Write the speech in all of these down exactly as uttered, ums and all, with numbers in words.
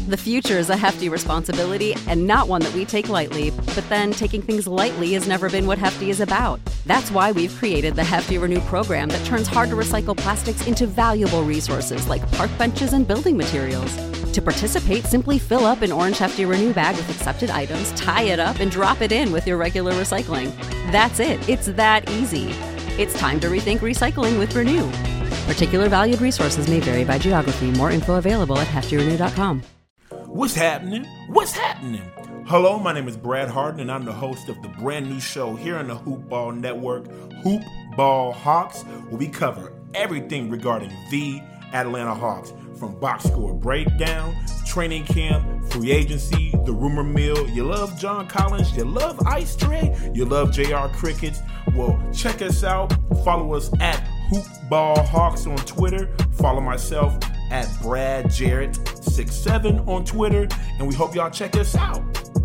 The future is a hefty responsibility and not one that we take lightly, but then taking things lightly has never been what Hefty is about. That's why we've created the Hefty Renew program that turns hard-to-recycle plastics into valuable resources like park benches and building materials. To participate, simply fill up an orange Hefty Renew bag with accepted items, tie it up, and drop it in with your regular recycling. That's it. It's that easy. It's time to rethink recycling with Renew. Particular valued resources may vary by geography. More info available at hefty renew dot com. What's happening? What's happening? Hello, my name is Brad Harden, and I'm the host of the brand new show here on the Hoop Ball Network, Hoop Ball Hawks, where we cover everything regarding the Atlanta Hawks, from box score breakdown, training camp, free agency, the rumor mill. You love John Collins, you love Ice Tray, you love J R Crickets. Well, check us out. Follow us at Hoop Ball Hawks on Twitter. Follow myself at Brad Jarrett sixty-seven on Twitter, and we hope y'all check us out.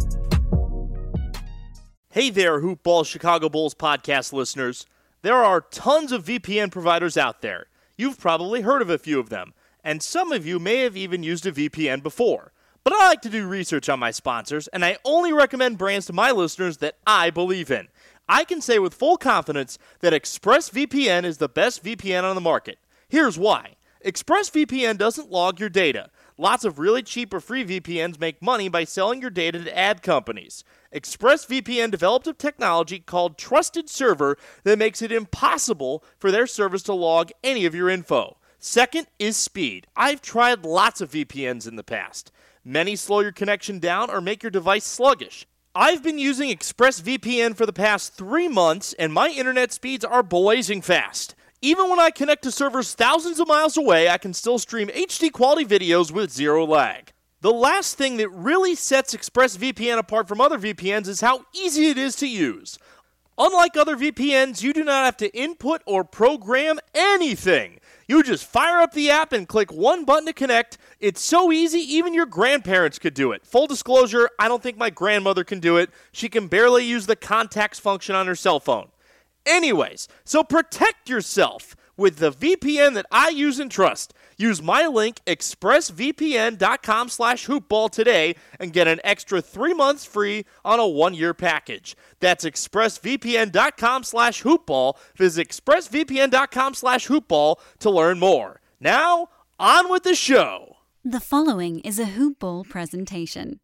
Hey there, Hoop Ball Chicago Bulls podcast listeners. There are tons of V P N providers out there. You've probably heard of a few of them, and some of you may have even used a V P N before. But I like to do research on my sponsors, and I only recommend brands to my listeners that I believe in. I can say with full confidence that ExpressVPN is the best V P N on the market. Here's why. ExpressVPN doesn't log your data. Lots of really cheap or free V P Ns make money by selling your data to ad companies. ExpressVPN developed a technology called Trusted Server that makes it impossible for their service to log any of your info. Second is speed. I've tried lots of V P Ns in the past. Many slow your connection down or make your device sluggish. I've been using ExpressVPN for the past three months, and my internet speeds are blazing fast. Even when I connect to servers thousands of miles away, I can still stream H D quality videos with zero lag. The last thing that really sets ExpressVPN apart from other V P Ns is how easy it is to use. Unlike other V P Ns, you do not have to input or program anything. You just fire up the app and click one button to connect. It's so easy, even your grandparents could do it. Full disclosure, I don't think my grandmother can do it. She can barely use the contacts function on her cell phone. Anyways, so protect yourself with the V P N that I use and trust. Use my link, expressvpn.com slash hoopball today, and get an extra three months free on a one-year package. That's expressvpn.com slash hoopball. Visit expressvpn.com slash hoopball to learn more. Now, on with the show. The following is a Hoop Ball presentation.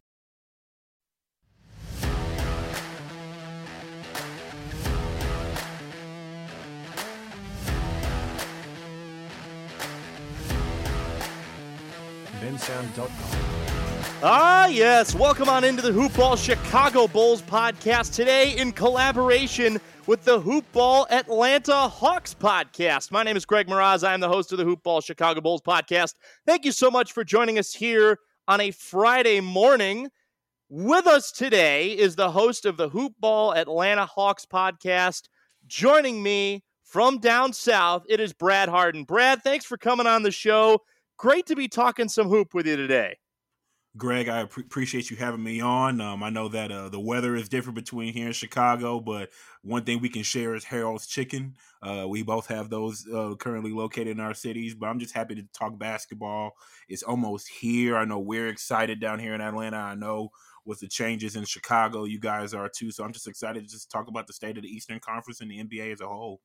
bensound dot com. Ah, yes. Welcome on into the Hoop Ball Chicago Bulls podcast today in collaboration with the Hoop Ball Atlanta Hawks podcast. My name is Greg Mraz. I am the host of the Hoop Ball Chicago Bulls podcast. Thank you so much for joining us here on a Friday morning. With us today is the host of the Hoop Ball Atlanta Hawks podcast. Joining me from down south, it is Brad Harden. Brad, thanks for coming on the show. Great to be talking some hoop with you today. Greg, I pre- appreciate you having me on. Um, I know that uh, the weather is different between here in Chicago, but one thing we can share is Harold's Chicken. Uh, we both have those uh, currently located in our cities, but I'm just happy to talk basketball. It's almost here. I know we're excited down here in Atlanta. I know with the changes in Chicago, you guys are too. So I'm just excited to just talk about the state of the Eastern Conference and the N B A as a whole.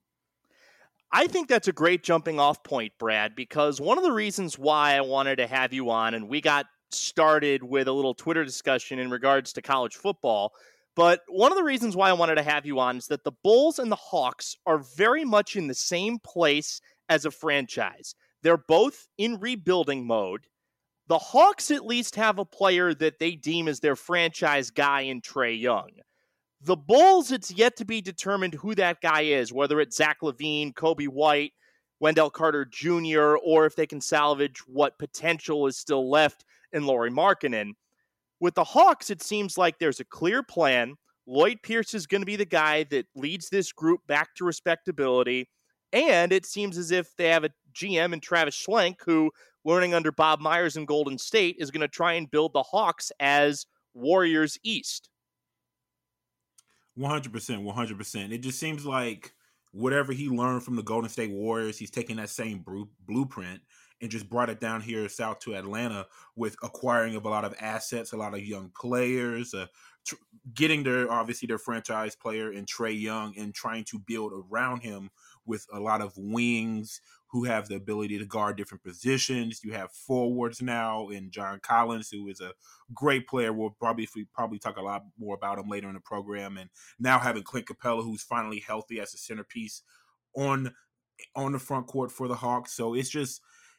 I think that's a great jumping off point, Brad, because one of the reasons why I wanted to have you on, and we got started with a little Twitter discussion in regards to college football, but one of the reasons why I wanted to have you on is that the Bulls and the Hawks are very much in the same place as a franchise. They're both in rebuilding mode. The Hawks at least have a player that they deem as their franchise guy in Trae Young. The Bulls, it's yet to be determined who that guy is, whether it's Zach LaVine, Kobe White, Wendell Carter Junior, or if they can salvage what potential is still left in Lauri Markkanen. With the Hawks, it seems like there's a clear plan. Lloyd Pierce is going to be the guy that leads this group back to respectability. And it seems as if they have a G M in Travis Schlenk who, learning under Bob Myers in Golden State, is going to try and build the Hawks as Warriors East. one hundred percent, one hundred percent. It just seems like whatever he learned from the Golden State Warriors, he's taking that same bru- blueprint and just brought it down here south to Atlanta with acquiring of a lot of assets, a lot of young players, uh, tr- getting their obviously their franchise player in Trae Young and trying to build around him with a lot of wings who have the ability to guard different positions. You have forwards now in John Collins, who is a great player. We'll probably probably talk a lot more about him later in the program. And now having Clint Capella, who's finally healthy as a centerpiece on on the front court for the Hawks. So it's just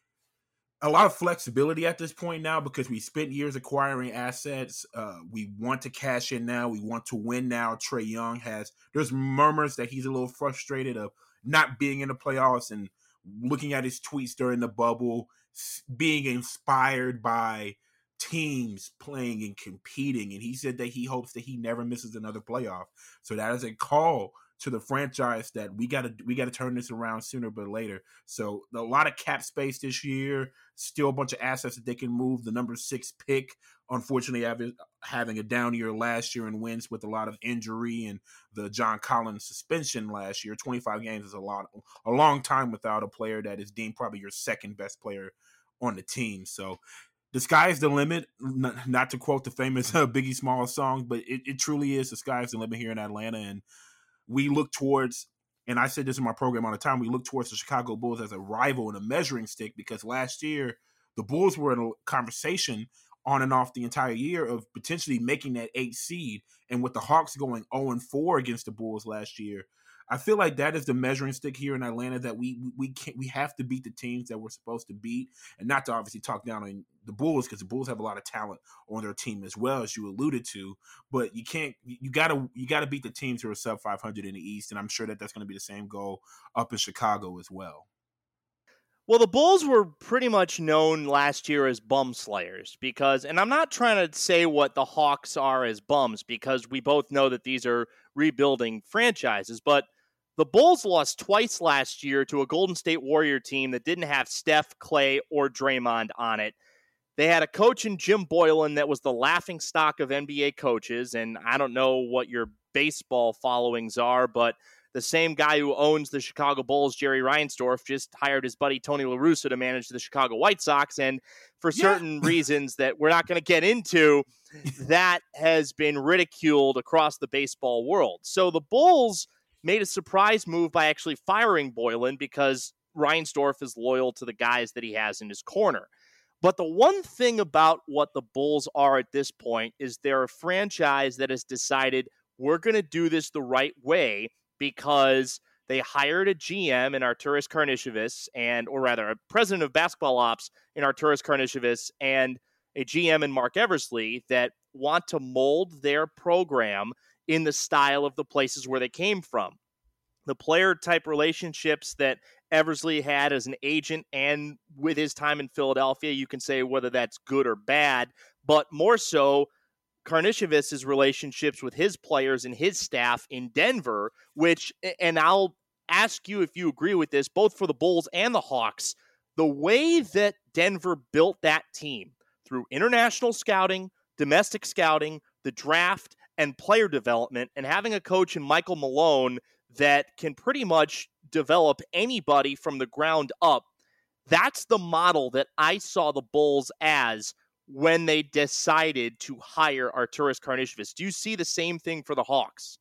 a lot of flexibility at this point now because we spent years acquiring assets. Uh, we want to cash in now. We want to win now. Trae Young has, there's murmurs that he's a little frustrated of not being in the playoffs and looking at his tweets during the bubble, being inspired by teams playing and competing. And he said that he hopes that he never misses another playoff. So that is a call to the franchise that we got to we got to turn this around sooner but later. So a lot of cap space this year, still a bunch of assets that they can move. The number six pick, unfortunately, having having a down year last year and wins with a lot of injury and the John Collins suspension last year. twenty-five games is a lot, a long time without a player that is deemed probably your second best player on the team. So the sky is the limit, not, not to quote the famous uh, Biggie Smalls song, but it, it truly is. The sky is the limit here in Atlanta. And we look towards, and I said this in my program all the time, we look towards the Chicago Bulls as a rival and a measuring stick because last year the Bulls were in a conversation on and off the entire year of potentially making that eighth seed. And with the Hawks going oh and four against the Bulls last year, I feel like that is the measuring stick here in Atlanta that we we can't we have to beat the teams that we're supposed to beat, and not to obviously talk down on the Bulls because the Bulls have a lot of talent on their team as well, as you alluded to. But you can't you gotta you gotta beat the teams who are sub five hundred in the East, and I'm sure that that's going to be the same goal up in Chicago as well. Well, the Bulls were pretty much known last year as bum slayers because, and I'm not trying to say what the Hawks are as bums because we both know that these are rebuilding franchises, but the Bulls lost twice last year to a Golden State Warrior team that didn't have Steph, Clay, or Draymond on it. They had a coach in Jim Boylan that was the laughingstock of N B A coaches, and I don't know what your baseball followings are, but the same guy who owns the Chicago Bulls, Jerry Reinsdorf, just hired his buddy Tony La Russa to manage the Chicago White Sox, and for certain yeah. reasons that we're not going to get into, that has been ridiculed across the baseball world. So the Bulls made a surprise move by actually firing Boylan because Reinsdorf is loyal to the guys that he has in his corner. But the one thing about what the Bulls are at this point is they're a franchise that has decided we're going to do this the right way because they hired a G M in Arturas Karnisovas, and, or rather, a president of basketball ops in Arturas Karnisovas, and a G M in Mark Eversley that want to mold their program in the style of the places where they came from. The player-type relationships that Eversley had as an agent and with his time in Philadelphia, you can say whether that's good or bad, but more so Karnisovas' relationships with his players and his staff in Denver, which, and I'll ask you if you agree with this, both for the Bulls and the Hawks, the way that Denver built that team through international scouting, domestic scouting, the draft, and player development, and having a coach in Michael Malone that can pretty much develop anybody from the ground up, that's the model that I saw the Bulls as when they decided to hire Arturas Karnisovas. Do you see the same thing for the Hawks?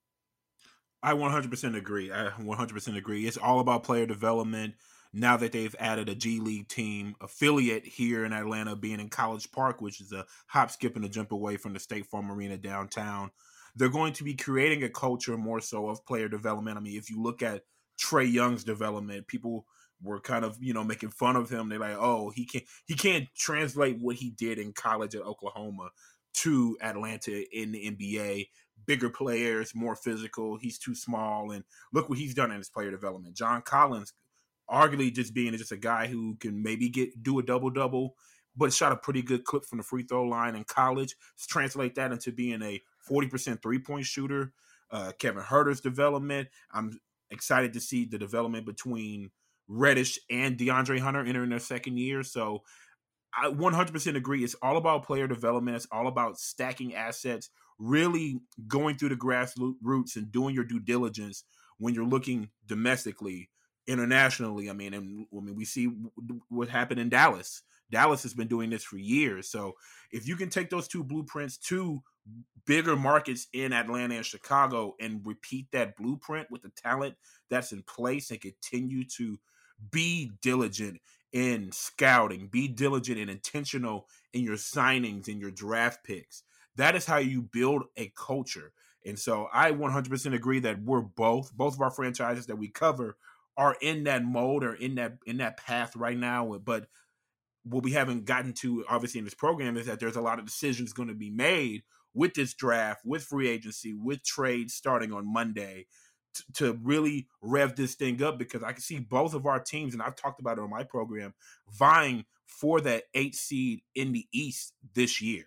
I one hundred percent agree. I one hundred percent agree. It's all about player development. Now that they've added a G League team affiliate here in Atlanta, being in College Park, which is a hop, skip, and a jump away from the State Farm Arena downtown, they're going to be creating a culture more so of player development. I mean, if you look at Trae Young's development, people were kind of, you know, making fun of him. They're like, oh, he can't he can't translate what he did in college at Oklahoma to Atlanta in the N B A. Bigger players, more physical. He's too small. And look what he's done in his player development. John Collins, arguably just being just a guy who can maybe get do a double-double, but shot a pretty good clip from the free throw line in college. Let's translate that into being a forty percent three-point shooter. Uh, Kevin Huerter's development. I'm excited to see the development between Reddish and DeAndre Hunter entering their second year. So I one hundred percent agree. It's all about player development. It's all about stacking assets, really going through the grassroots and doing your due diligence when you're looking domestically internationally. I mean, and I mean, we see what happened in Dallas. Dallas has been doing this for years. So if you can take those two blueprints to bigger markets in Atlanta and Chicago and repeat that blueprint with the talent that's in place and continue to be diligent in scouting, be diligent and intentional in your signings and your draft picks. That is how you build a culture. And so I one hundred percent agree that we're both, both of our franchises that we cover are in that mode or in that in that path right now. But what we haven't gotten to, obviously, in this program is that there's a lot of decisions going to be made with this draft, with free agency, with trades starting on Monday t- to really rev this thing up, because I can see both of our teams, and I've talked about it on my program, vying for that eighth seed in the East this year.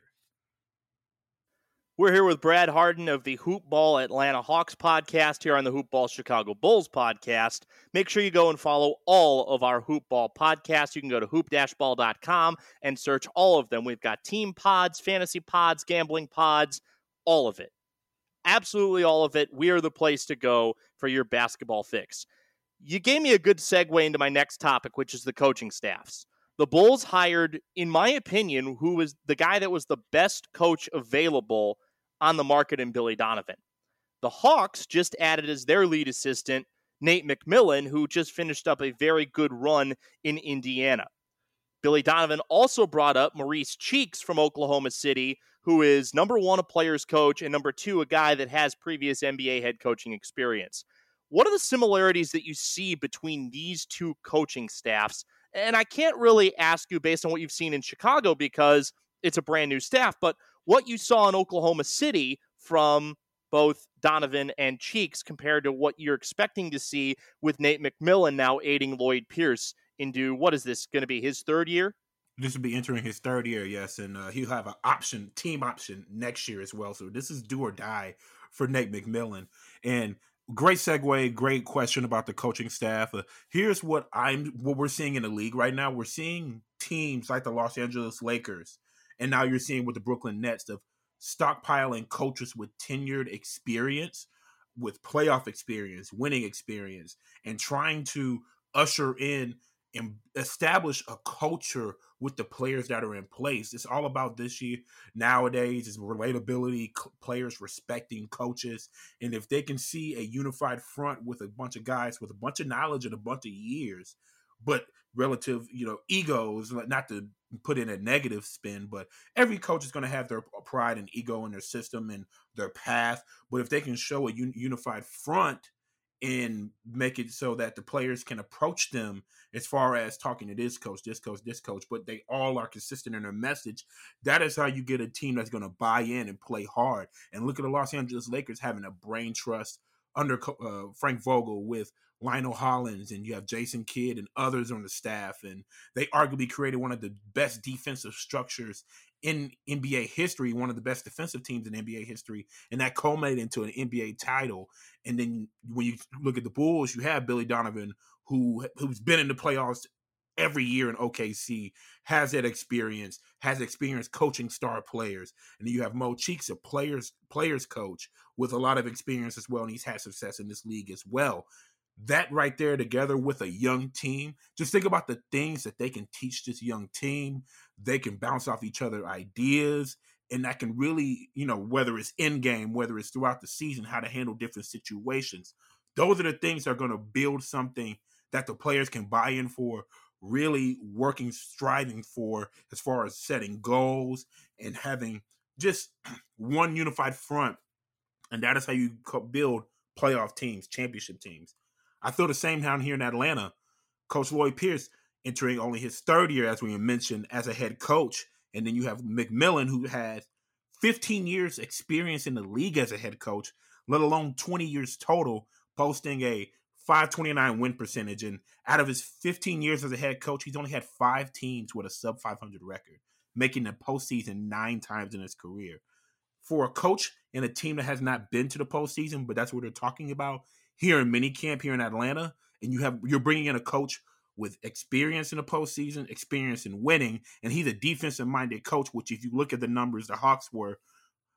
We're here with Brad Harden of the Hoop Ball Atlanta Hawks podcast here on the Hoop Ball Chicago Bulls podcast. Make sure you go and follow all of our Hoop Ball podcasts. You can go to hoop dash ball dot com and search all of them. We've got team pods, fantasy pods, gambling pods, all of it. Absolutely all of it. We are the place to go for your basketball fix. You gave me a good segue into my next topic, which is the coaching staffs. The Bulls hired, in my opinion, who was the guy that was the best coach available on the market in Billy Donovan. The Hawks just added as their lead assistant, Nate McMillan, who just finished up a very good run in Indiana. Billy Donovan also brought up Maurice Cheeks from Oklahoma City, who is number one, a player's coach, and number two, a guy that has previous N B A head coaching experience. What are the similarities that you see between these two coaching staffs? And I can't really ask you based on what you've seen in Chicago because it's a brand new staff, but what you saw in Oklahoma City from both Donovan and Cheeks compared to what you're expecting to see with Nate McMillan now aiding Lloyd Pierce into, what is this, going to be his third year? This will be entering his third year, yes, and uh, he'll have an option, team option next year as well. So this is do or die for Nate McMillan. And great segue, great question about the coaching staff. Uh, here's what I'm, what we're seeing in the league right now. We're seeing teams like the Los Angeles Lakers, and now you're seeing with the Brooklyn Nets of stockpiling coaches with tenured experience, with playoff experience, winning experience, and trying to usher in and establish a culture with the players that are in place. It's all about this year nowadays is relatability, players respecting coaches. And if they can see a unified front with a bunch of guys with a bunch of knowledge and a bunch of years, but relative, you know, egos, not to put in a negative spin, but every coach is going to have their pride and ego in their system and their path. But if they can show a un- unified front and make it so that the players can approach them as far as talking to this coach, this coach, this coach, but they all are consistent in their message, that is how you get a team that's going to buy in and play hard. And look at the Los Angeles Lakers having a brain trust under uh, Frank Vogel with Lionel Hollins, and you have Jason Kidd and others on the staff, and they arguably created one of the best defensive structures in N B A history, one of the best defensive teams in N B A history, and that culminated into an N B A title. And then when you look at the Bulls, you have Billy Donovan, who who's been in the playoffs every year in O K C, has that experience, has experience coaching star players. And then you have Mo Cheeks, a players players coach with a lot of experience as well, and he's had success in this league as well. That right there together with a young team, just think about the things that they can teach this young team. They can bounce off each other ideas, and that can really, you know, whether it's in game, whether it's throughout the season, how to handle different situations. Those are the things that are going to build something that the players can buy in for, really working, striving for as far as setting goals and having just one unified front. And that is how you build playoff teams, championship teams. I feel the same down here in Atlanta. Coach Lloyd Pierce entering only his third year, as we mentioned, as a head coach. And then you have McMillan, who has fifteen years experience in the league as a head coach, let alone twenty years total, posting a five twenty-nine win percentage. And out of his fifteen years as a head coach, he's only had five teams with a sub five hundred record, making the postseason nine times in his career. For a coach and a team that has not been to the postseason, but that's what they're talking about here in minicamp here in Atlanta, and you have you're bringing in a coach with experience in the postseason, experience in winning, and he's a defensive-minded coach, which if you look at the numbers, the Hawks were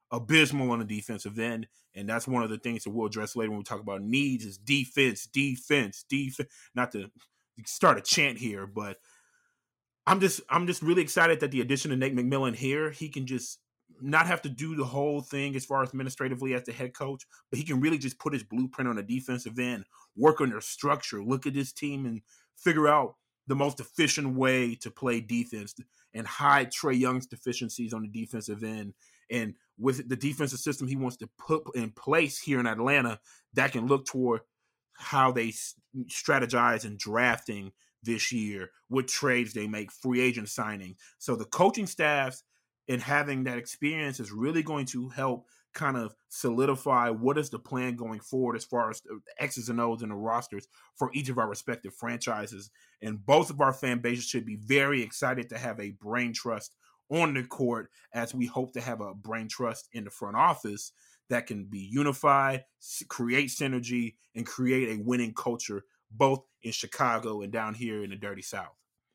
abysmal on the defensive end. And that's one of the things that we'll address later when we talk about needs is defense, defense, defense. Not to start a chant here, but I'm just I'm just really excited that the addition of Nate McMillan here, he can just not have to do the whole thing as far as administratively as the head coach, but he can really just put his blueprint on the defensive end, work on their structure, look at this team and figure out the most efficient way to play defense and hide Trae Young's deficiencies on the defensive end. And with the defensive system he wants to put in place here in Atlanta, that can look toward how they strategize in drafting this year, what trades they make, free agent signing. So the coaching staffs and having that experience is really going to help kind of solidify what is the plan going forward as far as the X's and O's and the rosters for each of our respective franchises. And both of our fan bases should be very excited to have a brain trust on the court, as we hope to have a brain trust in the front office that can be unified, create synergy, and create a winning culture both in Chicago and down here in the Dirty South.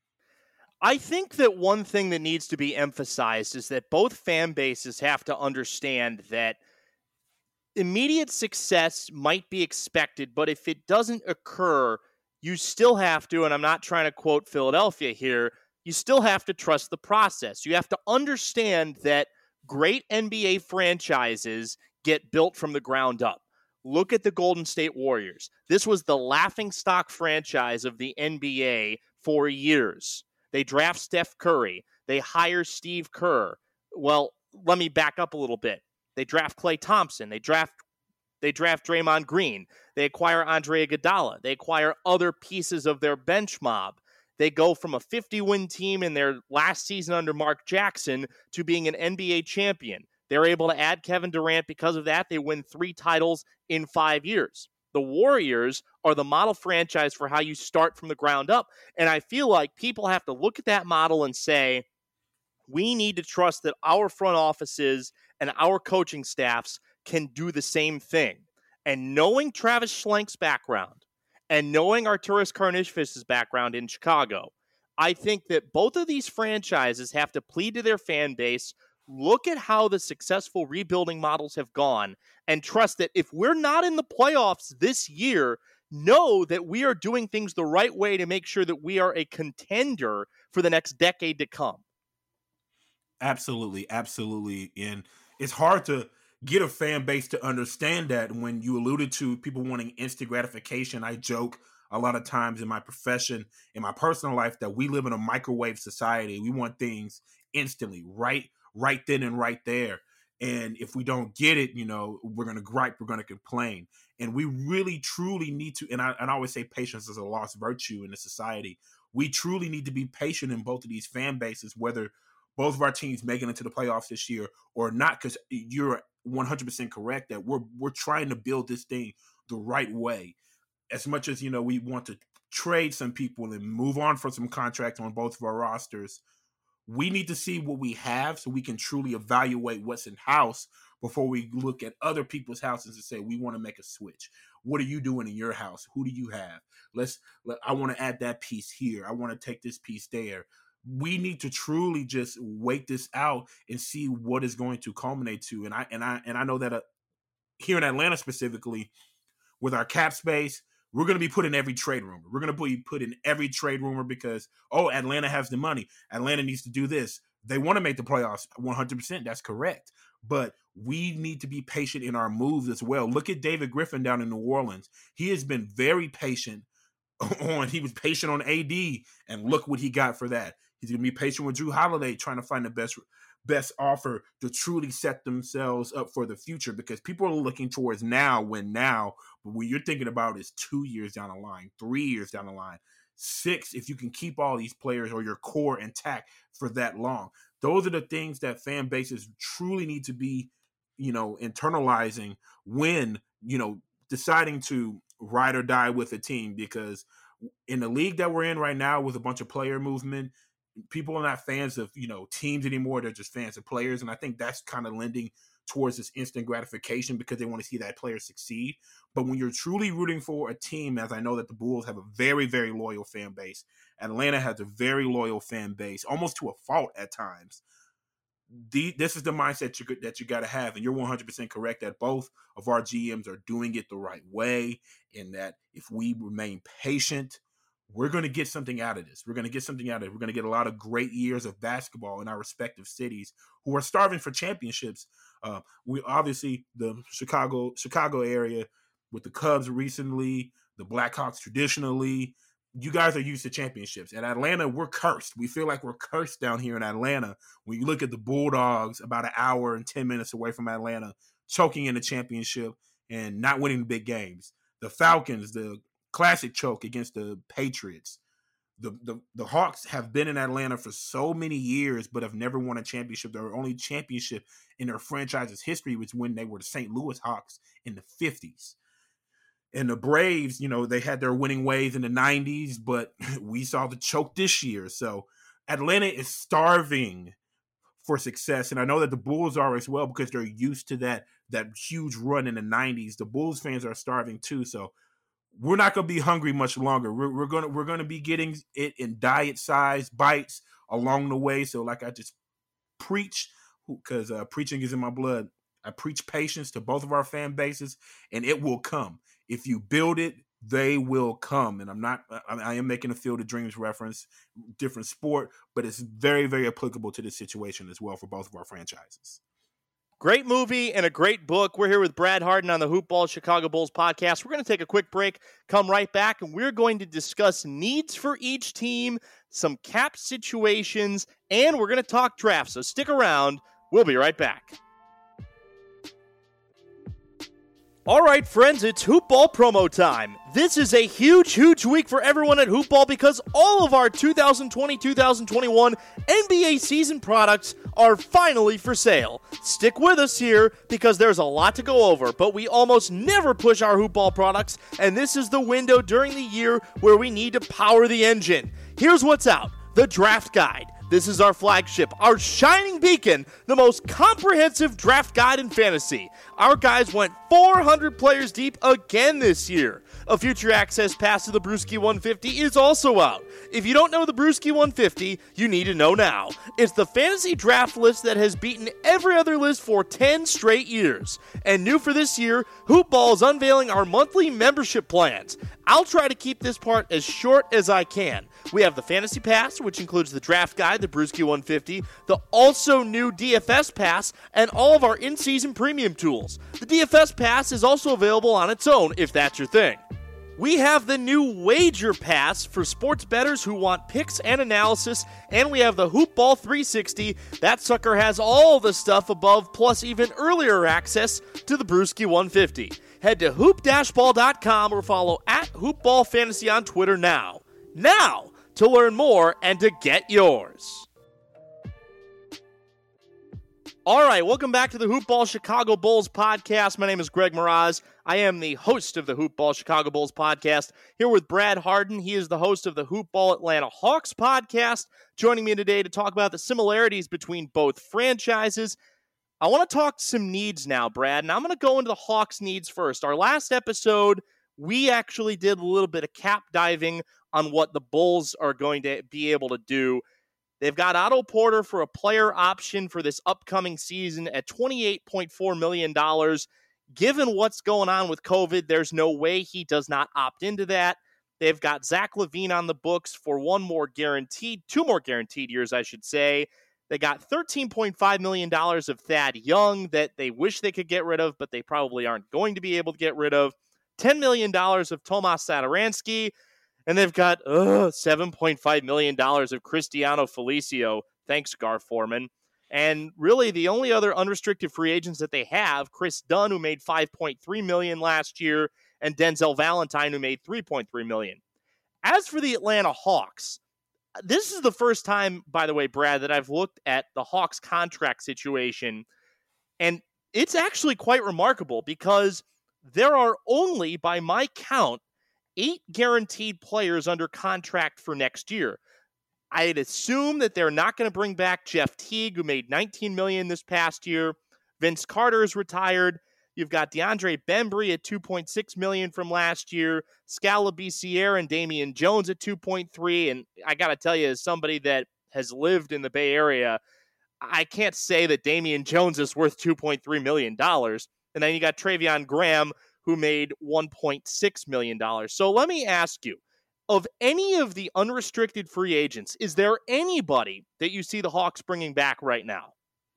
I think that one thing that needs to be emphasized is that both fan bases have to understand that immediate success might be expected, but if it doesn't occur, you still have to, and I'm not trying to quote Philadelphia here, you still have to trust the process. You have to understand that great N B A franchises get built from the ground up. Look at the Golden State Warriors. This was the laughingstock franchise of the N B A for years. They draft Steph Curry. They hire Steve Kerr. Well, let me back up a little bit. They draft Klay Thompson. They draft they draft Draymond Green. They acquire Andre Iguodala. They acquire other pieces of their bench mob. They go from a fifty-win team in their last season under Mark Jackson to being an N B A champion. They're able to add Kevin Durant. Because of that, they win three titles in five years. The Warriors are the model franchise for how you start from the ground up. And I feel like people have to look at that model and say, we need to trust that our front offices and our coaching staffs can do the same thing. And knowing Travis Schlank's background and knowing Arturas Karnisovas's background in Chicago, I think that both of these franchises have to plead to their fan base, look at how the successful rebuilding models have gone, and trust that if we're not in the playoffs this year, know that we are doing things the right way to make sure that we are a contender for the next decade to come. Absolutely, absolutely. And it's hard to get a fan base to understand that. When you alluded to people wanting instant gratification, I joke a lot of times in my profession, in my personal life, that we live in a microwave society. We want things instantly, right, right then and right there. And if we don't get it, you know, we're going to gripe, we're going to complain. And we really, truly need to, and I, and I always say patience is a lost virtue in the society. We truly need to be patient in both of these fan bases, whether both of our teams make it into the playoffs this year or not, because you're one hundred percent correct that we're we're trying to build this thing the right way. As much as, you know, we want to trade some people and move on from some contracts on both of our rosters, we need to see what we have so we can truly evaluate what's in house before we look at other people's houses and say, we want to make a switch. What are you doing in your house? Who do you have? Let's, let, I want to add that piece here. I want to take this piece there. We need to truly just wait this out and see what is going to culminate to. And I, and I, and I know that uh, here in Atlanta specifically, with our cap space, we're going to be put in every trade rumor. We're going to be put in every trade rumor because, oh, Atlanta has the money. Atlanta needs to do this. They want to make the playoffs one hundred percent. That's correct. But we need to be patient in our moves as well. Look at David Griffin down in New Orleans. He has been very patient on, he was patient on A D, and look what he got for that. He's going to be patient with Drew Holiday, trying to find the best best offer to truly set themselves up for the future, because people are looking towards now, when now, but what you're thinking about is two years down the line, three years down the line, six, if you can keep all these players or your core intact for that long. Those are the things that fan bases truly need to be, you know, internalizing when, you know, deciding to ride or die with a team, because in the league that we're in right now with a bunch of player movement, people are not fans of, you know, teams anymore. They're just fans of players. And I think that's kind of lending towards this instant gratification because they want to see that player succeed. But when you're truly rooting for a team, as I know that the Bulls have a very, very loyal fan base, Atlanta has a very loyal fan base, almost to a fault at times. the, this is the mindset you, that you got to have. And you're one hundred percent correct that both of our G Ms are doing it the right way, and that if we remain patient, we're going to get something out of this. We're going to get something out of it. We're going to get a lot of great years of basketball in our respective cities who are starving for championships. Uh, we obviously, the Chicago Chicago area with the Cubs recently, the Blackhawks traditionally, you guys are used to championships. In Atlanta, we're cursed. We feel like we're cursed down here in Atlanta. When you look at the Bulldogs, about an hour and ten minutes away from Atlanta, choking in the championship and not winning the big games. The Falcons, the classic choke against the Patriots. The, the the Hawks have been in Atlanta for so many years, but have never won a championship. Their only championship in their franchise's history was when they were the Saint Louis Hawks in the fifties. And the Braves, you know, they had their winning ways in the nineties, but we saw the choke this year. So Atlanta is starving for success. And I know that the Bulls are as well, because they're used to that, that huge run in the nineties. The Bulls fans are starving too. So we're not going to be hungry much longer. We're, we're going to we're going to be getting it in diet-sized bites along the way. So like I just preach, because uh, preaching is in my blood. I preach patience to both of our fan bases, and it will come. If you build it, they will come. And I'm not, I, I am making a Field of Dreams reference, different sport, but it's very, very applicable to this situation as well for both of our franchises. Great movie and a great book. We're here with Brad Harden on the Hoop Ball Chicago Bulls podcast. We're going to take a quick break, come right back, and we're going to discuss needs for each team, some cap situations, and we're going to talk draft. So stick around. We'll be right back. All right, friends, it's Hoop Ball promo time. This is a huge, huge week for everyone at Hoop Ball because all of our two thousand twenty two thousand twenty-one N B A season products are finally for sale. Stick with us here because there's a lot to go over, but we almost never push our Hoop Ball products, and this is the window during the year where we need to power the engine. Here's what's out: the Draft Guide. This is our flagship, our shining beacon, the most comprehensive draft guide in fantasy. Our guys went four hundred players deep again this year. A future access pass to the Brewski one fifty is also out. If you don't know the Brewski one fifty, you need to know now. It's the fantasy draft list that has beaten every other list for ten straight years. And new for this year, Hoop Ball is unveiling our monthly membership plans. I'll try to keep this part as short as I can. We have the Fantasy Pass, which includes the Draft Guide, the Brewski one fifty, the also new D F S Pass, and all of our in-season premium tools. The D F S Pass is also available on its own, if that's your thing. We have the new Wager Pass for sports bettors who want picks and analysis, and we have the Hoop Ball three sixty. That sucker has all the stuff above, plus even earlier access to the Brewski one fifty. Head to hoop dash ball dot com or follow at hoopballfantasy on Twitter now. Now! To learn more and to get yours. All right, welcome back to the Hoop Ball Chicago Bulls podcast. My name is Greg Moraz. I am the host of the Hoop Ball Chicago Bulls podcast, here with Brad Harden. He is the host of the Hoop Ball Atlanta Hawks podcast, joining me today to talk about the similarities between both franchises. I want to talk some needs now, Brad, and I'm going to go into the Hawks' needs first. Our last episode, we actually did a little bit of cap diving on what the Bulls are going to be able to do. They've got Otto Porter for a player option for this upcoming season at twenty-eight point four million dollars. Given what's going on with COVID, there's no way he does not opt into that. They've got Zach LaVine on the books for one more guaranteed, two more guaranteed years, I should say. They got thirteen point five million dollars of Thad Young that they wish they could get rid of, but they probably aren't going to be able to get rid of. ten million dollars of Tomas Satoransky. And they've got uh, seven point five million dollars of Cristiano Felicio. Thanks, Gar Forman. And really, the only other unrestricted free agents that they have, Chris Dunn, who made five point three million dollars last year, and Denzel Valentine, who made three point three million dollars. As for the Atlanta Hawks, this is the first time, by the way, Brad, that I've looked at the Hawks contract situation. And it's actually quite remarkable because there are only, by my count, eight guaranteed players under contract for next year. I'd assume that they're not going to bring back Jeff Teague, who made nineteen million dollars this past year. Vince Carter is retired. You've got DeAndre Bembry at two point six million dollars from last year. Scala Biciere and Damian Jones at two point three. And I got to tell you, as somebody that has lived in the Bay Area, I can't say that Damian Jones is worth two point three million dollars. And then you got Travion Graham, who made one point six million dollars. So let me ask you, of any of the unrestricted free agents, is there anybody that you see the Hawks bringing back right now?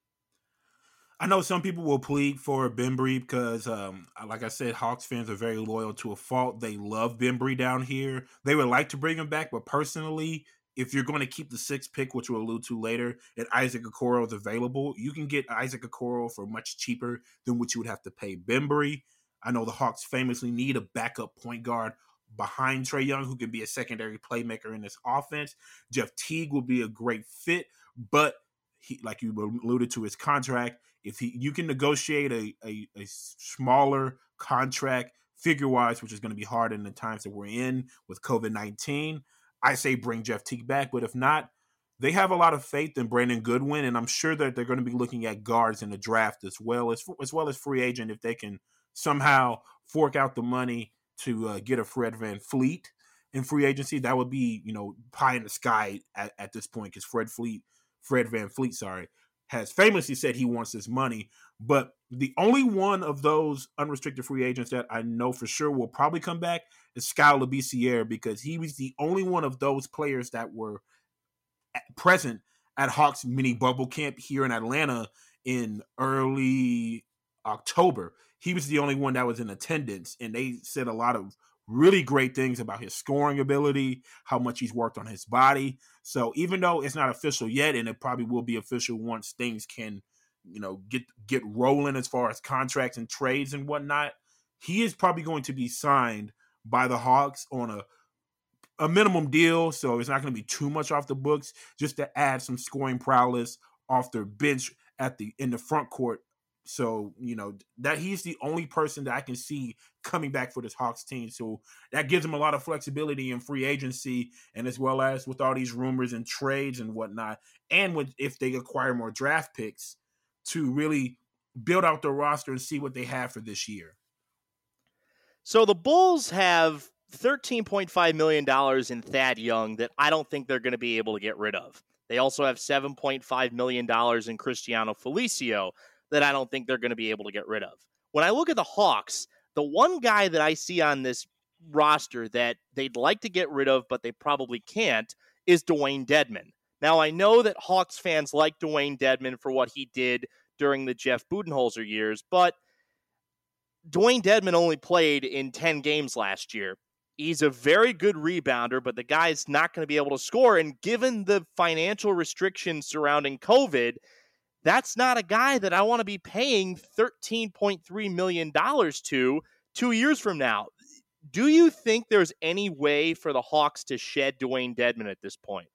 I know some people will plead for Bembry because, um, like I said, Hawks fans are very loyal to a fault. They love Bembry down here. They would like to bring him back, but personally, if you're going to keep the sixth pick, which we'll allude to later, and Isaac Okoro is available, you can get Isaac Okoro for much cheaper than what you would have to pay Bembry. I know the Hawks famously need a backup point guard behind Trae Young who can be a secondary playmaker in this offense. Jeff Teague will be a great fit, but he, like you alluded to, his contract, if he you can negotiate a, a, a smaller contract figure-wise, which is going to be hard in the times that we're in with covid nineteen, I say bring Jeff Teague back. But if not, they have a lot of faith in Brandon Goodwin, and I'm sure that they're going to be looking at guards in the draft as well as as well as free agent if they can somehow fork out the money to uh, get a Fred VanVleet in free agency. That would be, you know, pie in the sky at, at this point because Fred Fleet, Fred VanVleet, sorry, has famously said he wants this money. But the only one of those unrestricted free agents that I know for sure will probably come back is Sky Labissiere because he was the only one of those players that were at, present at Hawks mini bubble camp here in Atlanta in early October. He was the only one that was in attendance, and they said a lot of really great things about his scoring ability, how much he's worked on his body. So even though it's not official yet, and it probably will be official once things can, you know, get get rolling as far as contracts and trades and whatnot, he is probably going to be signed by the Hawks on a a minimum deal. So it's not going to be too much off the books, just to add some scoring prowess off their bench at the in the front court. So, you know, that he's the only person that I can see coming back for this Hawks team. So that gives him a lot of flexibility in free agency, and as well as with all these rumors and trades and whatnot. And with, if they acquire more draft picks to really build out their roster and see what they have for this year. So the Bulls have thirteen point five million dollars in Thad Young that I don't think they're going to be able to get rid of. They also have seven point five million dollars in Cristiano Felicio that I don't think they're going to be able to get rid of. When I look at the Hawks, the one guy that I see on this roster that they'd like to get rid of, but they probably can't, is Dwayne Dedmon. Now, I know that Hawks fans like Dwayne Dedmon for what he did during the Jeff Budenholzer years, but Dwayne Dedmon only played in ten games last year. He's a very good rebounder, but the guy's not going to be able to score, and given the financial restrictions surrounding COVID, that's not a guy that I want to be paying thirteen point three million dollars to two years from now. Do you think there's any way for the Hawks to shed Dwayne Dedmon at this point?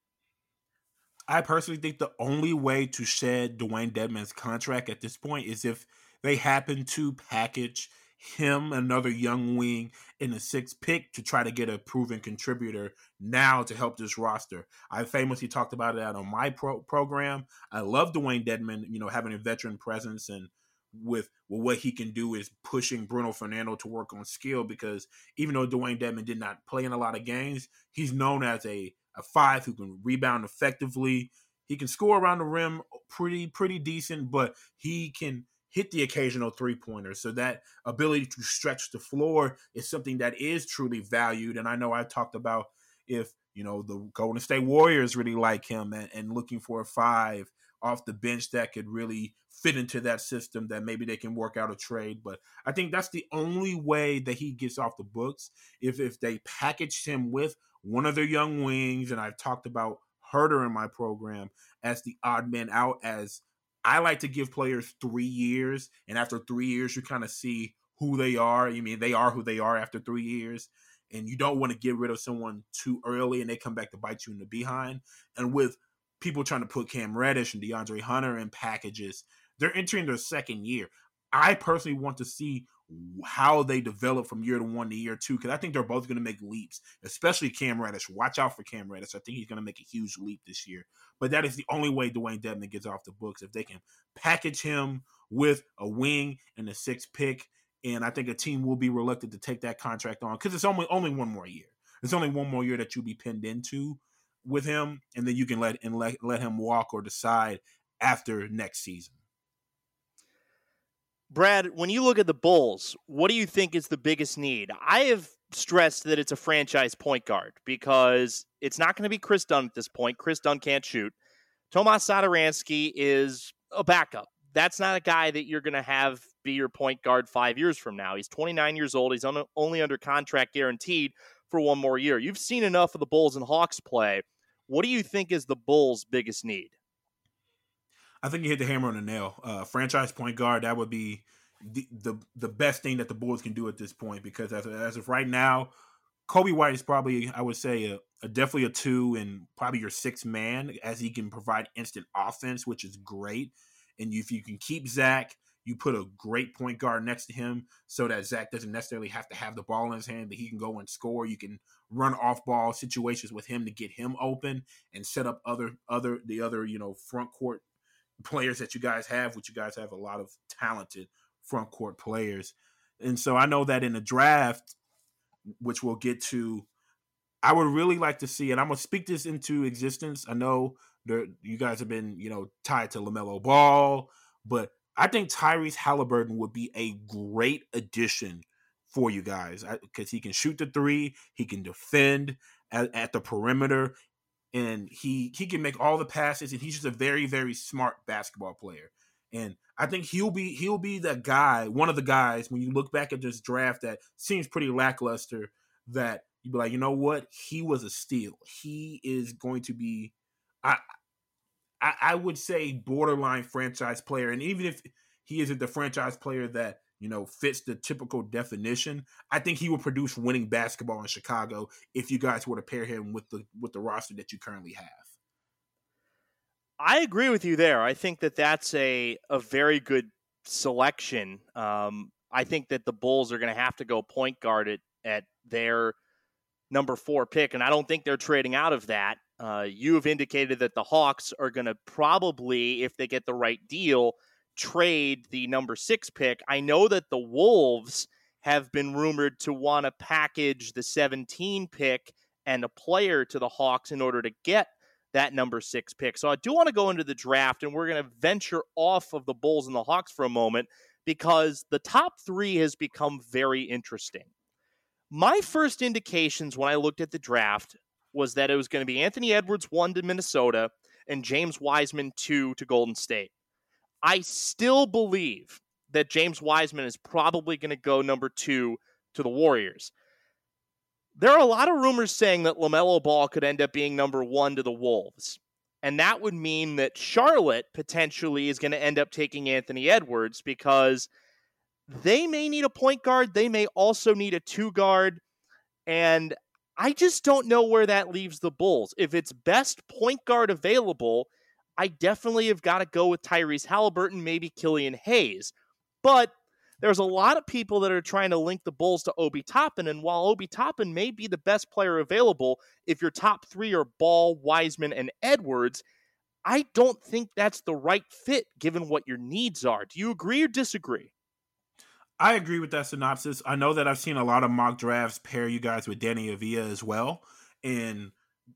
I personally think the only way to shed Dwayne Dedmon's contract at this point is if they happen to package him, another young wing, in the sixth pick to try to get a proven contributor now to help this roster. I famously talked about that on my pro- program. I love Dwayne Dedmon, you know, having a veteran presence, and with well, what he can do is pushing Bruno Fernando to work on skill, because even though Dwayne Dedmon did not play in a lot of games, he's known as a, a five who can rebound effectively. He can score around the rim pretty, pretty decent, but he can hit the occasional three-pointer. So that ability to stretch the floor is something that is truly valued. And I know I talked about if, you know, the Golden State Warriors really like him and, and looking for a five off the bench that could really fit into that system, that maybe they can work out a trade. But I think that's the only way that he gets off the books. If, if they package him with one of their young wings, and I've talked about Herter in my program as the odd man out, as I like to give players three years, and after three years, you kind of see who they are. I mean, they are who they are after three years, and you don't want to get rid of someone too early and they come back to bite you in the behind. And with people trying to put Cam Reddish and DeAndre Hunter in packages, they're entering their second year. I personally want to see how they develop from year to one to year two, because I think they're both going to make leaps, especially Cam Reddish. Watch out for Cam Reddish. I think he's going to make a huge leap this year. But that is the only way Dwayne Dedmon gets off the books, if they can package him with a wing and a sixth pick. And I think a team will be reluctant to take that contract on, because it's only only one more year. It's only one more year that you'll be pinned into with him, and then you can let and let, let him walk or decide after next season. Brad, when you look at the Bulls, what do you think is the biggest need? I have stressed that it's a franchise point guard because it's not going to be Chris Dunn at this point. Chris Dunn can't shoot. Tomas Satoransky is a backup. That's not a guy that you're going to have be your point guard five years from now. He's twenty-nine years old. He's un- only under contract guaranteed for one more year. You've seen enough of the Bulls and Hawks play. What do you think is the Bulls' biggest need? I think you hit the hammer on the nail. Uh, franchise point guard, that would be the, the the best thing that the Bulls can do at this point, because as, as of right now, Coby White is probably, I would say, a, a definitely a two and probably your sixth man, as he can provide instant offense, which is great. And if you can keep Zach, you put a great point guard next to him so that Zach doesn't necessarily have to have the ball in his hand, but he can go and score. You can run off-ball situations with him to get him open and set up other other the other, you know, front court players that you guys have, which you guys have a lot of talented front court players. And so I know that in the draft, which we'll get to, I would really like to see, and I'm going to speak this into existence. I know there, you guys have been, you know, tied to LaMelo Ball, but I think Tyrese Halliburton would be a great addition for you guys because he can shoot the three, he can defend at, at the perimeter, and he he can make all the passes, and he's just a very, very smart basketball player. And I think he'll be he'll be the guy, one of the guys, when you look back at this draft that seems pretty lackluster, that you'd be like, you know what? He was a steal. He is going to be, I, I, I would say, borderline franchise player. And even if he isn't the franchise player that, you know, fits the typical definition, I think he will produce winning basketball in Chicago if you guys were to pair him with the with the roster that you currently have. I agree with you there. I think that that's a, a very good selection. Um, I think that the Bulls are going to have to go point guard at, at their number four pick, and I don't think they're trading out of that. Uh, you have indicated that the Hawks are going to probably, if they get the right deal, trade the number six pick. I know that the Wolves have been rumored to want to package the seventeen pick and a player to the Hawks in order to get that number six pick. So I do want to go into the draft, and we're going to venture off of the Bulls and the Hawks for a moment because the top three has become very interesting. My first indications when I looked at the draft was that it was going to be Anthony Edwards one to Minnesota and James Wiseman two to Golden State. I still believe that James Wiseman is probably going to go number two to the Warriors. There are a lot of rumors saying that LaMelo Ball could end up being number one to the Wolves. And that would mean that Charlotte potentially is going to end up taking Anthony Edwards because they may need a point guard. They may also need a two guard. And I just don't know where that leaves the Bulls. If it's best point guard available, I definitely have got to go with Tyrese Halliburton, maybe Killian Hayes. But there's a lot of people that are trying to link the Bulls to Obi Toppin, and while Obi Toppin may be the best player available, if your top three are Ball, Wiseman, and Edwards, I don't think that's the right fit given what your needs are. Do you agree or disagree? I agree with that synopsis. I know that I've seen a lot of mock drafts pair you guys with Danny Avila as well, and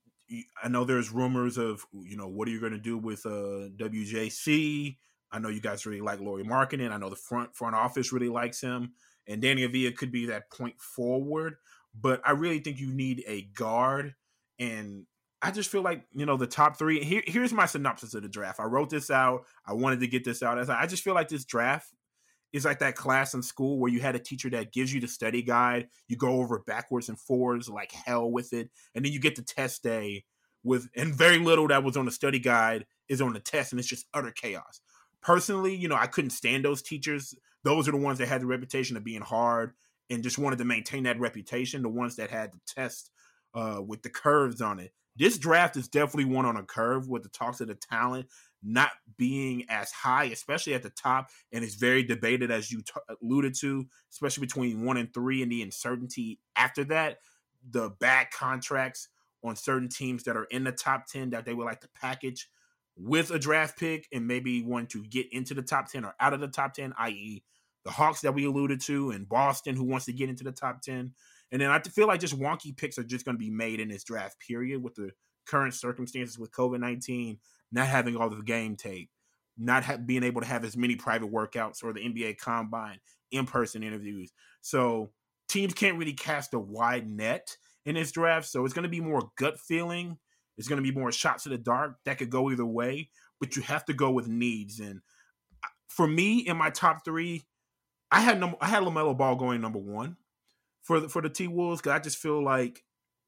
I know there's rumors of, you know, what are you going to do with uh, W J C? I know you guys really like Lauri Markkanen. I know the front front office really likes him. And Danny Avila could be that point forward. But I really think you need a guard. And I just feel like, you know, the top three. Here, here's my synopsis of the draft. I wrote this out. I wanted to get this out. I just feel like this draft is like that class in school where you had a teacher that gives you the study guide. You go over backwards and forwards like hell with it. And then you get to test day with, and very little that was on the study guide is on the test. And it's just utter chaos. Personally, you know, I couldn't stand those teachers. Those are the ones that had the reputation of being hard and just wanted to maintain that reputation. The ones that had the test uh, with the curves on it. This draft is definitely one on a curve with the talks of the talent not being as high, especially at the top. And it's very debated, as you t- alluded to, especially between one and three and the uncertainty after that. The bad contracts on certain teams that are in the top ten that they would like to package with a draft pick and maybe want to get into the top ten or out of the top ten, that is the Hawks that we alluded to and Boston who wants to get into the top ten. And then I feel like just wonky picks are just going to be made in this draft period with the current circumstances with covid nineteen, not having all the game tape. not ha- being able to have as many private workouts or the N B A Combine in-person interviews. So teams can't really cast a wide net in this draft. So it's going to be more gut feeling. It's going to be more shots in the dark. That could go either way, but you have to go with needs. And for me, in my top three, I had number, I had LaMelo Ball going number one for the, for the T-Wolves, because I just feel like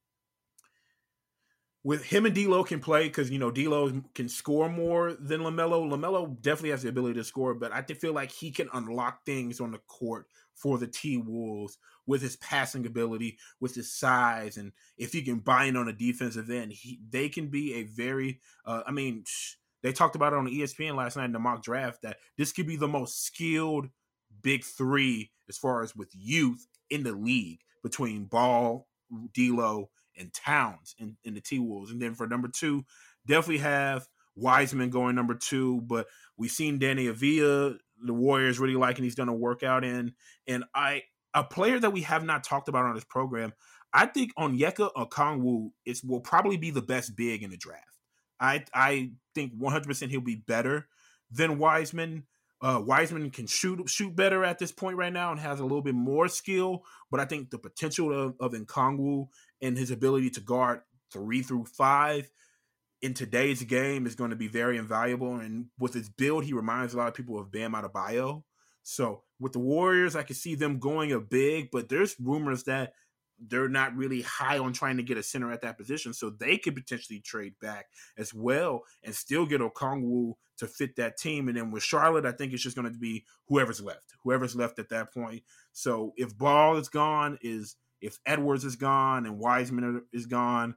with him and D'Lo can play, because, you know, D'Lo can score more than LaMelo. LaMelo definitely has the ability to score, but I feel like he can unlock things on the court for the T-Wolves with his passing ability, with his size, and if he can bind on a defensive end, he, they can be a very, uh, I mean, they talked about it on E S P N last night in the mock draft that this could be the most skilled big three as far as with youth in the league between Ball, D'Lo, and Towns in, in the T-Wolves. And then for number two, definitely have Wiseman going number two, but we've seen Danny Avila, the Warriors really liking, he's done a workout in. And I, a player that we have not talked about on this program, I think Onyeka Okongwu is will probably be the best big in the draft. I I think one hundred percent he'll be better than Wiseman. Uh, Wiseman can shoot shoot better at this point right now and has a little bit more skill, but I think the potential of, of Okongwu and his ability to guard three through five in today's game is going to be very invaluable. And with his build, he reminds a lot of people of Bam Adebayo. So with the Warriors, I can see them going a big, but there's rumors that they're not really high on trying to get a center at that position. So they could potentially trade back as well and still get Okongwu to fit that team. And then with Charlotte, I think it's just going to be whoever's left, whoever's left at that point. So if Ball is gone, is if Edwards is gone and Wiseman is gone,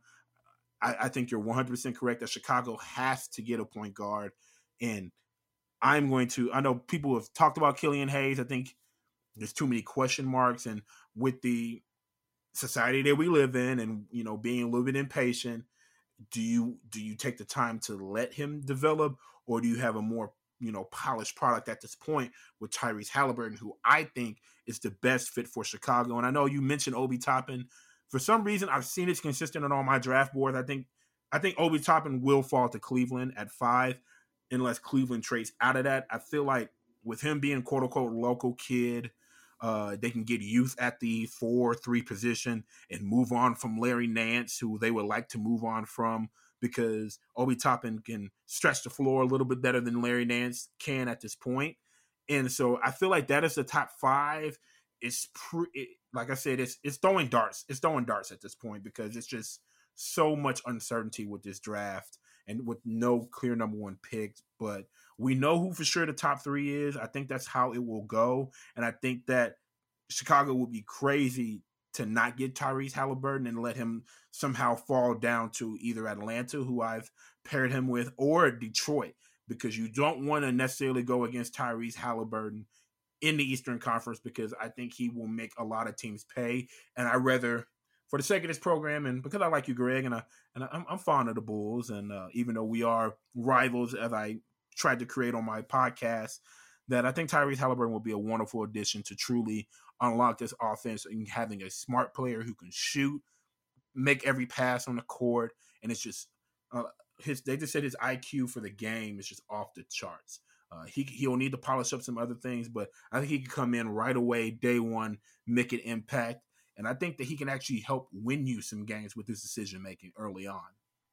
I, I think you're one hundred percent correct that Chicago has to get a point guard. And I'm going to, I know people have talked about Killian Hayes. I think there's too many question marks. And with the society that we live in and, you know, being a little bit impatient, do you do you take the time to let him develop, or do you have a more, you know, polished product at this point with Tyrese Halliburton, who I think is the best fit for Chicago? And I know you mentioned Obi Toppin. For some reason, I've seen it's consistent on all my draft boards. I think I think Obi Toppin will fall to Cleveland at five unless Cleveland trades out of that. I feel like with him being quote unquote local kid, Uh, they can get youth at the four three position and move on from Larry Nance, who they would like to move on from, because Obi Toppin can stretch the floor a little bit better than Larry Nance can at this point. And so I feel like that is the top five. It's pre- it, like I said, it's it's throwing darts. It's throwing darts at this point because it's just so much uncertainty with this draft and with no clear number one pick. But we know who for sure the top three is. I think that's how it will go. And I think that Chicago would be crazy to not get Tyrese Halliburton and let him somehow fall down to either Atlanta, who I've paired him with, or Detroit, because you don't want to necessarily go against Tyrese Halliburton in the Eastern Conference, because I think he will make a lot of teams pay. And I rather, for the sake of this program, and because I like you, Greg, and, I, and I'm, I'm fond of the Bulls, and uh, even though we are rivals, as I tried to create on my podcast, that I think Tyrese Halliburton will be a wonderful addition to truly unlock this offense, and having a smart player who can shoot, make every pass on the court, and it's just uh, his. They just said his I Q for the game is just off the charts. Uh, he he'll need to polish up some other things, but I think he can come in right away, day one, make an impact, and I think that he can actually help win you some games with his decision making early on.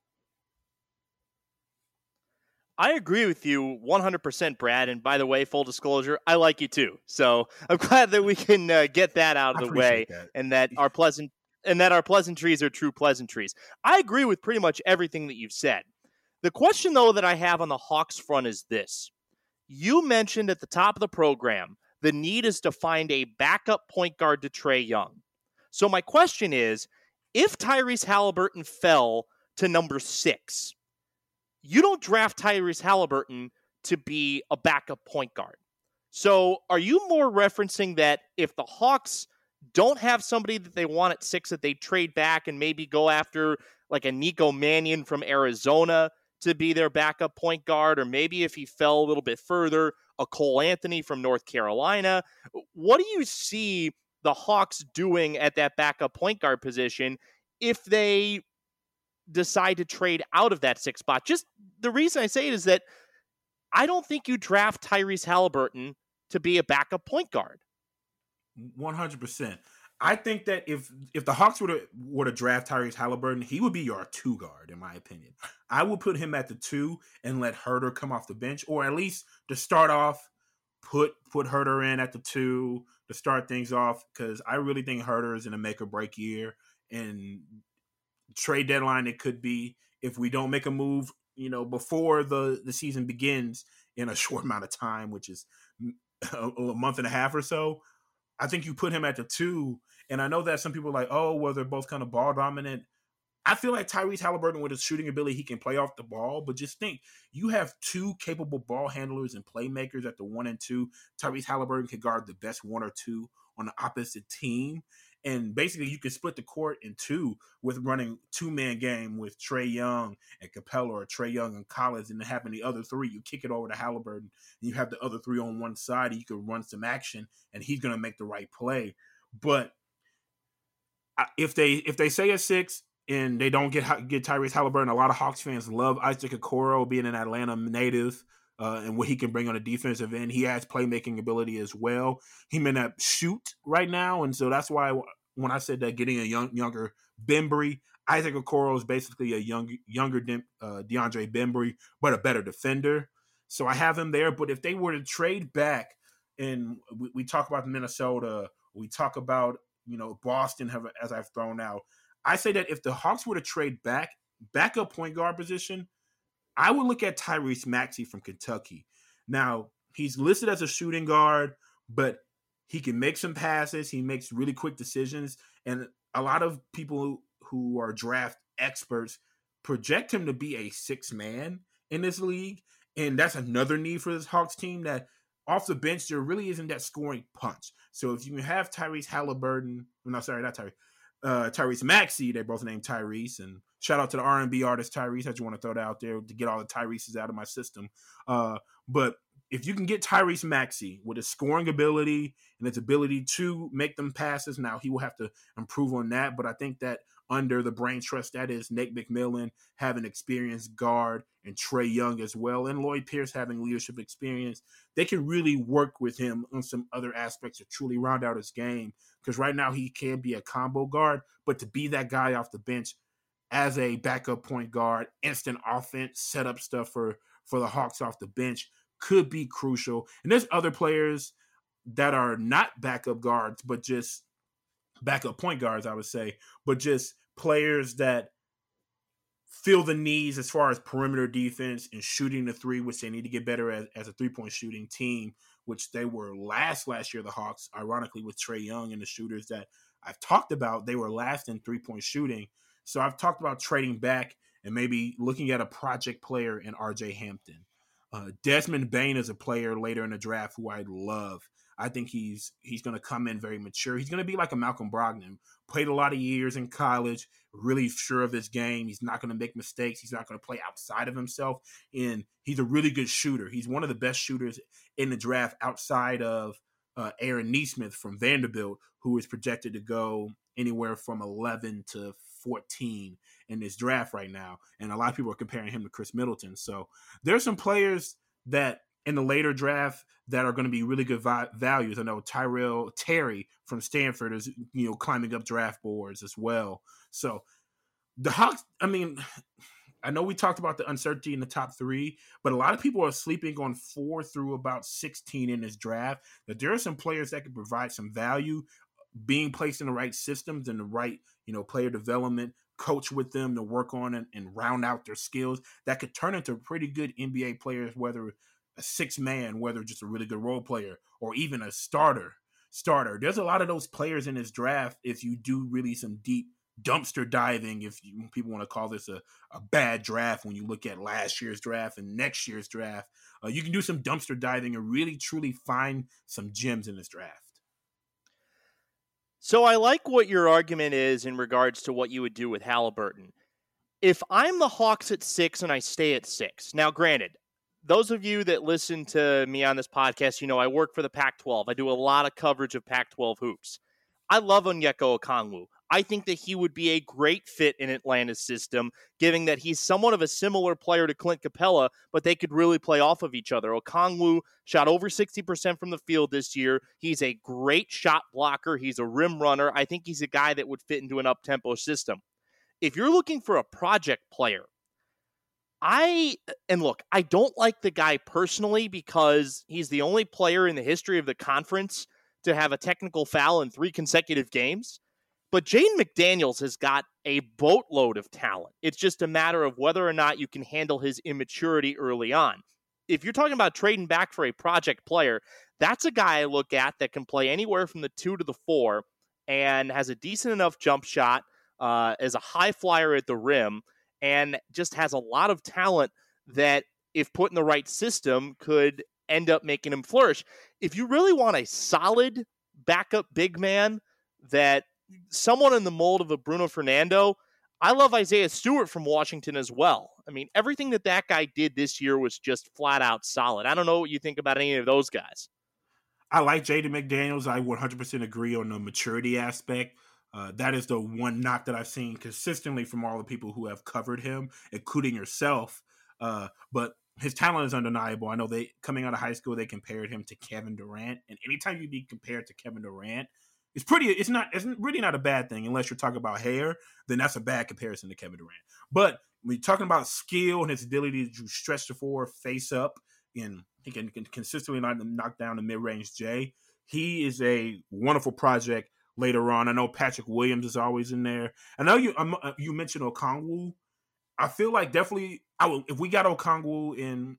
I agree with you one hundred percent, Brad. And by the way, full disclosure, I like you too. So I'm glad that we can uh, get that out of the way, that. and that our pleasant and that our pleasantries are true pleasantries. I agree with pretty much everything that you've said. The question, though, that I have on the Hawks front is this. You mentioned at the top of the program the need is to find a backup point guard to Trae Young. So my question is, if Tyrese Halliburton fell to number six, you don't draft Tyrese Halliburton to be a backup point guard. So are you more referencing that if the Hawks don't have somebody that they want at six, that they trade back and maybe go after like a Nico Mannion from Arizona to be their backup point guard, or maybe if he fell a little bit further, a Cole Anthony from North Carolina? What do you see the Hawks doing at that backup point guard position if they decide to trade out of that sixth spot? Just the reason I say it is that I don't think you draft Tyrese Halliburton to be a backup point guard. one hundred percent. I think that if if the Hawks were to were to draft Tyrese Halliburton, he would be your two guard, in my opinion. I would put him at the two and let Huerter come off the bench, or at least to start off, put put Huerter in at the two to start things off, because I really think Huerter is in a make or break year. And trade deadline, it could be, if we don't make a move, you know, before the the season begins in a short amount of time, which is a, a month and a half or so. I think you put him at the two, and I know that some people are like, oh, well, they're both kind of ball dominant. I feel like Tyrese Halliburton, with his shooting ability, he can play off the ball, but just think, you have two capable ball handlers and playmakers at the one and two. Tyrese Halliburton can guard the best one or two on the opposite team, and basically you can split the court in two with running two-man game with Trae Young and Capella, or Trae Young and Collins, and then having the other three. You kick it over to Halliburton, and you have the other three on one side, and you can run some action, and he's going to make the right play. But if they if they say a six and they don't get get Tyrese Halliburton, a lot of Hawks fans love Isaac Okoro, being an Atlanta native, uh, and what he can bring on the defensive end. He has playmaking ability as well. He may not shoot right now, and so that's why when I said that getting a young younger Bembry, Isaac Okoro is basically a young younger uh, DeAndre Bembry, but a better defender. So I have him there. But if they were to trade back, and we, we talk about Minnesota, we talk about, you know, Boston, have, as I've thrown out, I say that if the Hawks were to trade back, backup point guard position, I would look at Tyrese Maxey from Kentucky. Now, he's listed as a shooting guard, but he can make some passes. He makes really quick decisions. And a lot of people who, who are draft experts project him to be a six-man in this league. And that's another need for this Hawks team, that off the bench, there really isn't that scoring punch. So if you have Tyrese Halliburton, no, sorry, not Tyrese, uh, Tyrese Maxey, they're both named Tyrese, and shout out to the R and B artist Tyrese. I just want to throw that out there to get all the Tyreses out of my system. Uh, but if you can get Tyrese Maxey with his scoring ability and his ability to make them passes, now he will have to improve on that. But I think that under the brain trust that is Nate McMillan, having experienced guard, and Trae Young as well, and Lloyd Pierce having leadership experience, they can really work with him on some other aspects to truly round out his game. Because right now he can be a combo guard, but to be that guy off the bench as a backup point guard, instant offense, set up stuff for, for the Hawks off the bench could be crucial. And there's other players that are not backup guards, but just backup point guards, I would say, but just players that feel the needs as far as perimeter defense and shooting the three, which they need to get better as, as a three-point shooting team, which they were last last year, the Hawks, ironically, with Trae Young and the shooters that I've talked about, they were last in three-point shooting. So I've talked about trading back and maybe looking at a project player in R J Hampton. Uh, Desmond Bane is a player later in the draft who I love. I think he's he's going to come in very mature. He's going to be like a Malcolm Brogdon. Played a lot of years in college, really sure of his game. He's not going to make mistakes. He's not going to play outside of himself. And he's a really good shooter. He's one of the best shooters in the draft outside of uh, Aaron Nesmith from Vanderbilt, who is projected to go anywhere from eleven to fourteen in this draft right now. And a lot of people are comparing him to Chris Middleton. So there's some players that in the later draft that are going to be really good vi- values. I know Tyrell Terry from Stanford is, you know, climbing up draft boards as well. So the Hawks, I mean, I know we talked about the uncertainty in the top three, but a lot of people are sleeping on four through about sixteen in this draft, that there are some players that can provide some value, being placed in the right systems and the right, you know, player development, coach with them to work on and, and round out their skills that could turn into pretty good N B A players, whether a six man, whether just a really good role player or even a starter starter. There's a lot of those players in this draft. If you do really some deep dumpster diving, if you, people want to call this a, a bad draft, when you look at last year's draft and next year's draft, uh, you can do some dumpster diving and really truly find some gems in this draft. So I like what your argument is in regards to what you would do with Halliburton. If I'm the Hawks at six and I stay at six, now granted, those of you that listen to me on this podcast, you know I work for the Pac twelve. I do a lot of coverage of Pac twelve hoops. I love Onyeka Okongwu. I think that he would be a great fit in Atlanta's system, given that he's somewhat of a similar player to Clint Capella, but they could really play off of each other. Okongwu shot over sixty percent from the field this year. He's a great shot blocker. He's a rim runner. I think he's a guy that would fit into an up-tempo system. If you're looking for a project player, I, and look, I don't like the guy personally because he's the only player in the history of the conference to have a technical foul in three consecutive games. But Jaden McDaniels has got a boatload of talent. It's just a matter of whether or not you can handle his immaturity early on. If you're talking about trading back for a project player, that's a guy I look at that can play anywhere from the two to the four and has a decent enough jump shot, uh, as a high flyer at the rim, and just has a lot of talent that, if put in the right system, could end up making him flourish. If you really want a solid backup big man, that someone in the mold of a Bruno Fernando, I love Isaiah Stewart from Washington as well. I mean, everything that that guy did this year was just flat out solid. I don't know what you think about any of those guys. I like Jaden McDaniels. I one hundred percent agree on the maturity aspect. Uh, that is the one knock that I've seen consistently from all the people who have covered him, including yourself. Uh, but his talent is undeniable. I know they coming out of high school, they compared him to Kevin Durant. And anytime you be compared to Kevin Durant, it's pretty, it's not, it's really not a bad thing unless you're talking about hair, then that's a bad comparison to Kevin Durant. But when you're talking about skill and his ability to stretch the floor, face up, and he can, can consistently knock down the mid-range J, he is a wonderful project later on. I know Patrick Williams is always in there. I know you um, you mentioned Okongwu. I feel like definitely, I will, if we got Okongwu in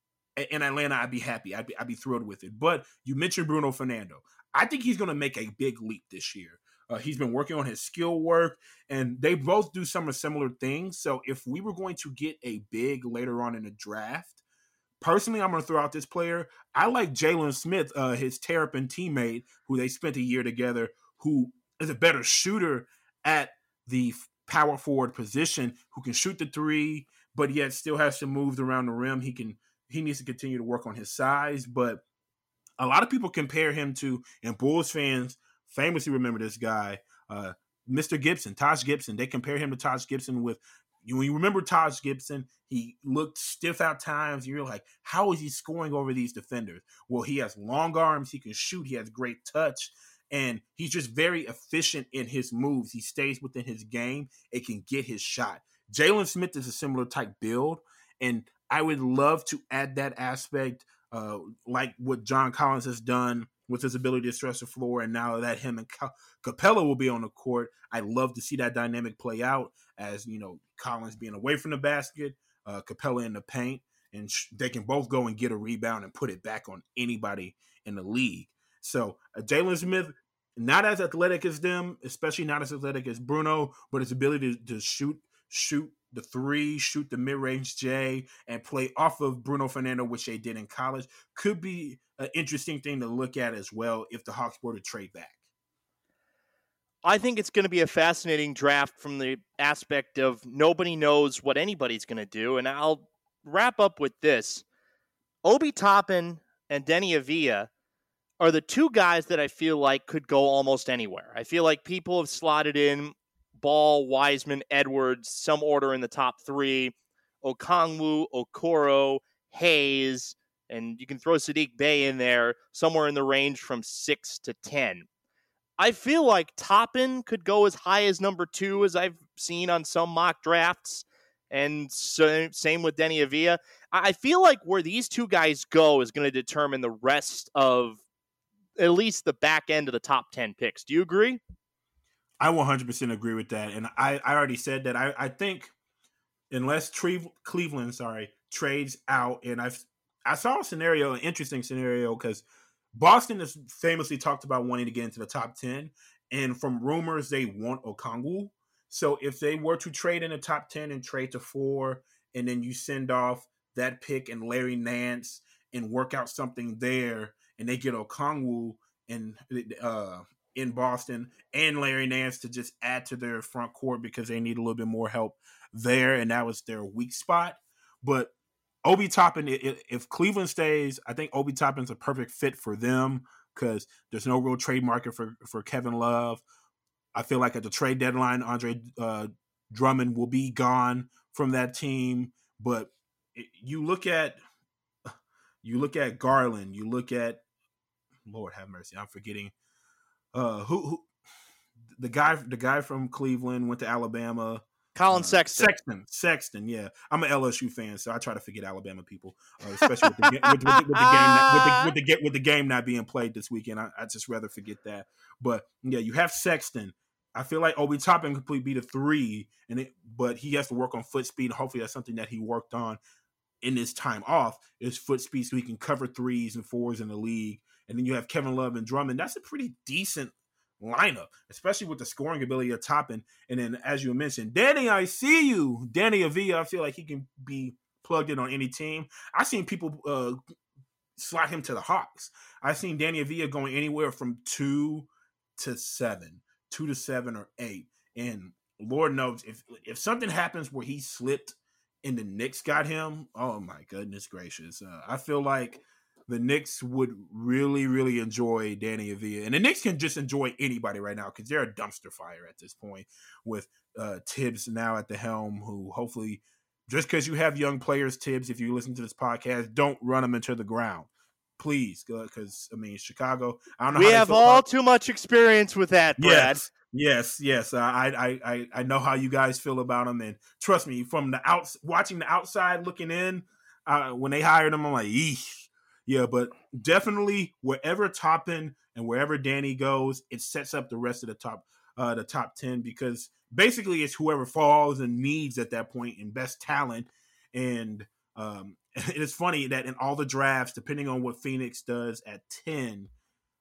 in Atlanta, I'd be happy. I'd be, I'd be thrilled with it. But you mentioned Bruno Fernando. I think he's going to make a big leap this year. Uh, he's been working on his skill work, and they both do some similar things. So if we were going to get a big later on in the draft, personally, I'm going to throw out this player. I like Jalen Smith, uh, his Terrapin teammate, who they spent a year together, who is a better shooter at the power forward position, who can shoot the three, but yet still has some moves around the rim. He can he needs to continue to work on his size, but a lot of people compare him to, and Bulls fans famously remember this guy, uh, Mister Gibson, Taj Gibson. They compare him to Taj Gibson with, when you remember Taj Gibson, he looked stiff at times. You're like, how is he scoring over these defenders? Well, he has long arms. He can shoot. He has great touch. And he's just very efficient in his moves. He stays within his game. It can get his shot. Jalen Smith is a similar type build. And I would love to add that aspect, uh, like what John Collins has done with his ability to stretch the floor. And now that him and Capella will be on the court, I'd love to see that dynamic play out as, you know, Collins being away from the basket, uh, Capella in the paint, and sh- they can both go and get a rebound and put it back on anybody in the league. So uh, Jalen Smith, not as athletic as them, especially not as athletic as Bruno, but his ability to, to shoot, shoot the three, shoot the mid-range J, and play off of Bruno Fernando, which they did in college, could be an interesting thing to look at as well if the Hawks were to trade back. I think it's going to be a fascinating draft from the aspect of nobody knows what anybody's going to do. And I'll wrap up with this. Obi Toppin and Deni Avdija are the two guys that I feel like could go almost anywhere. I feel like people have slotted in Ball, Wiseman, Edwards, some order in the top three, Okongwu, Okoro, Hayes, and you can throw Saddiq Bey in there, somewhere in the range from six to ten. I feel like Toppin could go as high as number two, as I've seen on some mock drafts, and so, same with Deni Avdija. I feel like where these two guys go is going to determine the rest of at least the back end of the top ten picks. Do you agree? I one hundred percent agree with that. And I, I already said that I, I think unless Tre- Cleveland, sorry, trades out, and I've, I saw a scenario, an interesting scenario, because Boston has famously talked about wanting to get into the top ten, and from rumors, they want Okongwu. So if they were to trade in the top ten and trade to four, and then you send off that pick and Larry Nance and work out something there, and they get Okongwu and uh, in Boston and Larry Nance to just add to their front court because they need a little bit more help there, and that was their weak spot. But Obi Toppin, if Cleveland stays, I think Obi Toppin's a perfect fit for them because there's no real trade market for, for Kevin Love. I feel like at the trade deadline, Andre uh, Drummond will be gone from that team. But it, you look at you look at Garland, you look at Lord have mercy, I'm forgetting uh, who, who the guy the guy from Cleveland went to Alabama. Colin uh, Sexton. Sexton, Sexton, yeah. I'm an L S U fan, so I try to forget Alabama people, uh, especially with the, with, with, with, with the game not, with, the, with, the, with the game not being played this weekend. I, I just rather forget that. But yeah, you have Sexton. I feel like Obi Toppin could be the three, and it, but he has to work on foot speed. And hopefully, that's something that he worked on in his time off is foot speed, so he can cover threes and fours in the league. And then you have Kevin Love and Drummond. That's a pretty decent lineup, especially with the scoring ability of Toppin. And then, as you mentioned, Danny, I see you. Danny Avila, I feel like he can be plugged in on any team. I've seen people uh, slot him to the Hawks. I've seen Danny Avila going anywhere from two to seven, two to seven or eight. And Lord knows, if if something happens where he slipped and the Knicks got him, oh my goodness gracious. Uh, I feel like the Knicks would really, really enjoy Danny Avila. And the Knicks can just enjoy anybody right now because they're a dumpster fire at this point with uh, Tibbs now at the helm, who hopefully, just because you have young players, Tibbs, if you listen to this podcast, don't run them into the ground. Please, because, I mean, Chicago, I don't know we how they have feel all about- too much experience with that, Brad. Yes. Yes, yes, uh, I, I, I, I know how you guys feel about them, and trust me, from the out, watching the outside looking in, uh, when they hired him, I'm like, eesh. Yeah, but definitely wherever Toppin and wherever Danny goes, it sets up the rest of the top, uh, the top ten, because basically it's whoever falls and needs at that point and best talent. And um, it is funny that in all the drafts, depending on what Phoenix does at ten,